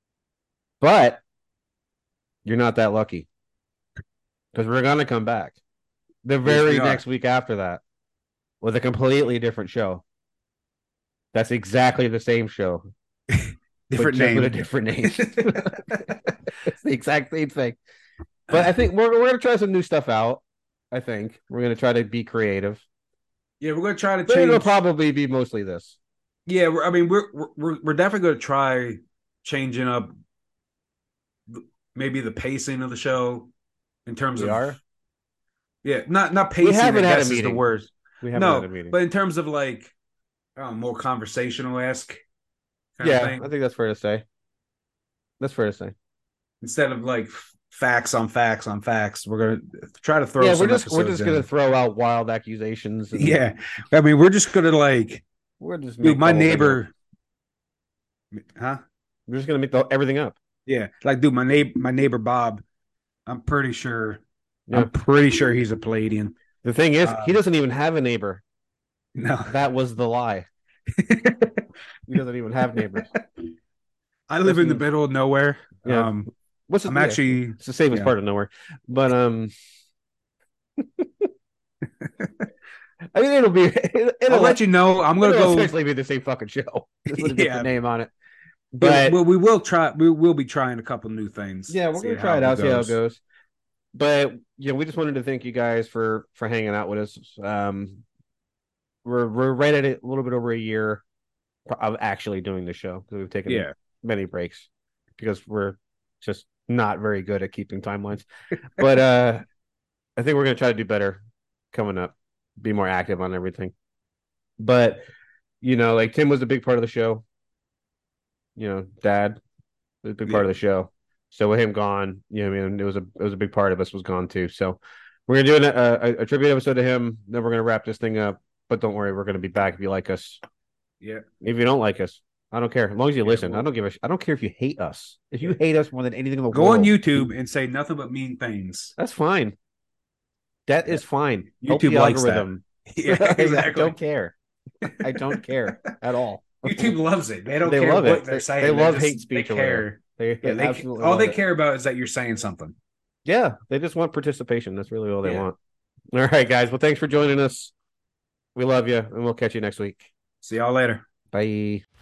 [SPEAKER 1] But you're not that lucky because we're going to come back the very
[SPEAKER 2] Yes, we
[SPEAKER 1] next week after that with a completely different show. That's exactly the same show,
[SPEAKER 2] Different
[SPEAKER 1] but just
[SPEAKER 2] name.
[SPEAKER 1] with a different name. It's the exact same thing. But I think we're we're going to try some new stuff out. I think we're going to try to be creative.
[SPEAKER 2] Yeah, we're gonna try to
[SPEAKER 1] But
[SPEAKER 2] change.
[SPEAKER 1] it'll probably be mostly this.
[SPEAKER 2] Yeah, we're, I mean, we're we're we're definitely gonna try changing up maybe the pacing of the show in terms
[SPEAKER 1] We
[SPEAKER 2] of.
[SPEAKER 1] are?
[SPEAKER 2] Yeah, not not pacing.
[SPEAKER 1] haven't
[SPEAKER 2] I
[SPEAKER 1] had a
[SPEAKER 2] guess is the
[SPEAKER 1] meeting.
[SPEAKER 2] word.
[SPEAKER 1] We haven't
[SPEAKER 2] No,
[SPEAKER 1] had a meeting.
[SPEAKER 2] but in terms of like uh, more conversational esque.
[SPEAKER 1] Yeah, I think that's fair to say. That's fair to say.
[SPEAKER 2] Instead of like facts on facts on facts, we're gonna try to throw.
[SPEAKER 1] Yeah,
[SPEAKER 2] some
[SPEAKER 1] we're just we're
[SPEAKER 2] episodes
[SPEAKER 1] just gonna
[SPEAKER 2] in.
[SPEAKER 1] throw out wild accusations. And
[SPEAKER 2] Yeah, I mean, we're just gonna like,
[SPEAKER 1] we're just
[SPEAKER 2] dude,
[SPEAKER 1] make
[SPEAKER 2] my
[SPEAKER 1] the whole thing
[SPEAKER 2] neighbor,
[SPEAKER 1] up.
[SPEAKER 2] huh?
[SPEAKER 1] We're just gonna make the, everything up.
[SPEAKER 2] Yeah, like, dude, my neighbor, my neighbor Bob. I'm pretty sure.
[SPEAKER 1] Yeah.
[SPEAKER 2] I'm pretty sure he's a Palladian.
[SPEAKER 1] The thing is,
[SPEAKER 2] Uh,
[SPEAKER 1] he doesn't even have a neighbor.
[SPEAKER 2] No,
[SPEAKER 1] That was the lie. He doesn't even have neighbors.
[SPEAKER 2] I live in the
[SPEAKER 1] Listen-
[SPEAKER 2] middle of nowhere.
[SPEAKER 1] Yeah.
[SPEAKER 2] Um,
[SPEAKER 1] What's
[SPEAKER 2] I'm
[SPEAKER 1] yeah,
[SPEAKER 2] actually
[SPEAKER 1] it's the safest
[SPEAKER 2] yeah.
[SPEAKER 1] part of nowhere. But um I mean it'll be it, it'll
[SPEAKER 2] I'll let you know. I'm gonna
[SPEAKER 1] it'll
[SPEAKER 2] go.
[SPEAKER 1] essentially be the same fucking show. Just with a
[SPEAKER 2] Yeah.
[SPEAKER 1] different name on it.
[SPEAKER 2] But
[SPEAKER 1] But
[SPEAKER 2] we, we will try. We will be trying a couple new things.
[SPEAKER 1] yeah, we're
[SPEAKER 2] See
[SPEAKER 1] gonna try it
[SPEAKER 2] how
[SPEAKER 1] out, see how it goes. But you know, we just wanted to thank you guys for for hanging out with us. Um, we're we're right at it, a little bit over a year of actually doing the show because we've taken
[SPEAKER 2] Yeah.
[SPEAKER 1] many breaks because we're just not very good at keeping timelines. But uh, I think we're gonna try to do better coming up, be more active on everything. But you know, like Tim was a big part of the show. You know, Dad was a big part
[SPEAKER 2] Yeah.
[SPEAKER 1] of the show. So with him gone, you know, I mean, it was a it was a big part of us was gone too. So we're gonna do an, a, a, a tribute episode to him. Then we're gonna wrap this thing up. But don't worry, we're gonna be back if you like us.
[SPEAKER 2] Yeah.
[SPEAKER 1] If you don't like us, I don't care. As long as you
[SPEAKER 2] Yeah,
[SPEAKER 1] listen,
[SPEAKER 2] well-
[SPEAKER 1] I don't give a. sh- I don't care if you hate us. If you hate us more than anything in the
[SPEAKER 2] Go
[SPEAKER 1] world,
[SPEAKER 2] on YouTube and say nothing but mean things.
[SPEAKER 1] that's fine. That is fine. Help
[SPEAKER 2] YouTube
[SPEAKER 1] the
[SPEAKER 2] likes that.
[SPEAKER 1] algorithm.
[SPEAKER 2] Yeah,
[SPEAKER 1] I
[SPEAKER 2] exactly.
[SPEAKER 1] don't care. I don't care at all.
[SPEAKER 2] YouTube loves it. They don't
[SPEAKER 1] They
[SPEAKER 2] care
[SPEAKER 1] love
[SPEAKER 2] what
[SPEAKER 1] it.
[SPEAKER 2] they're
[SPEAKER 1] They-
[SPEAKER 2] saying.
[SPEAKER 1] they love
[SPEAKER 2] just-
[SPEAKER 1] hate speech
[SPEAKER 2] They
[SPEAKER 1] or whatever.
[SPEAKER 2] care.
[SPEAKER 1] They,
[SPEAKER 2] Yeah,
[SPEAKER 1] they
[SPEAKER 2] they,
[SPEAKER 1] absolutely
[SPEAKER 2] all
[SPEAKER 1] love
[SPEAKER 2] they
[SPEAKER 1] it.
[SPEAKER 2] care about is that you're saying something.
[SPEAKER 1] Yeah, they just want participation. That's really all they
[SPEAKER 2] Yeah.
[SPEAKER 1] want. All right, guys. Well, thanks for joining us. We love you, and we'll catch you next week.
[SPEAKER 2] See y'all later.
[SPEAKER 1] Bye.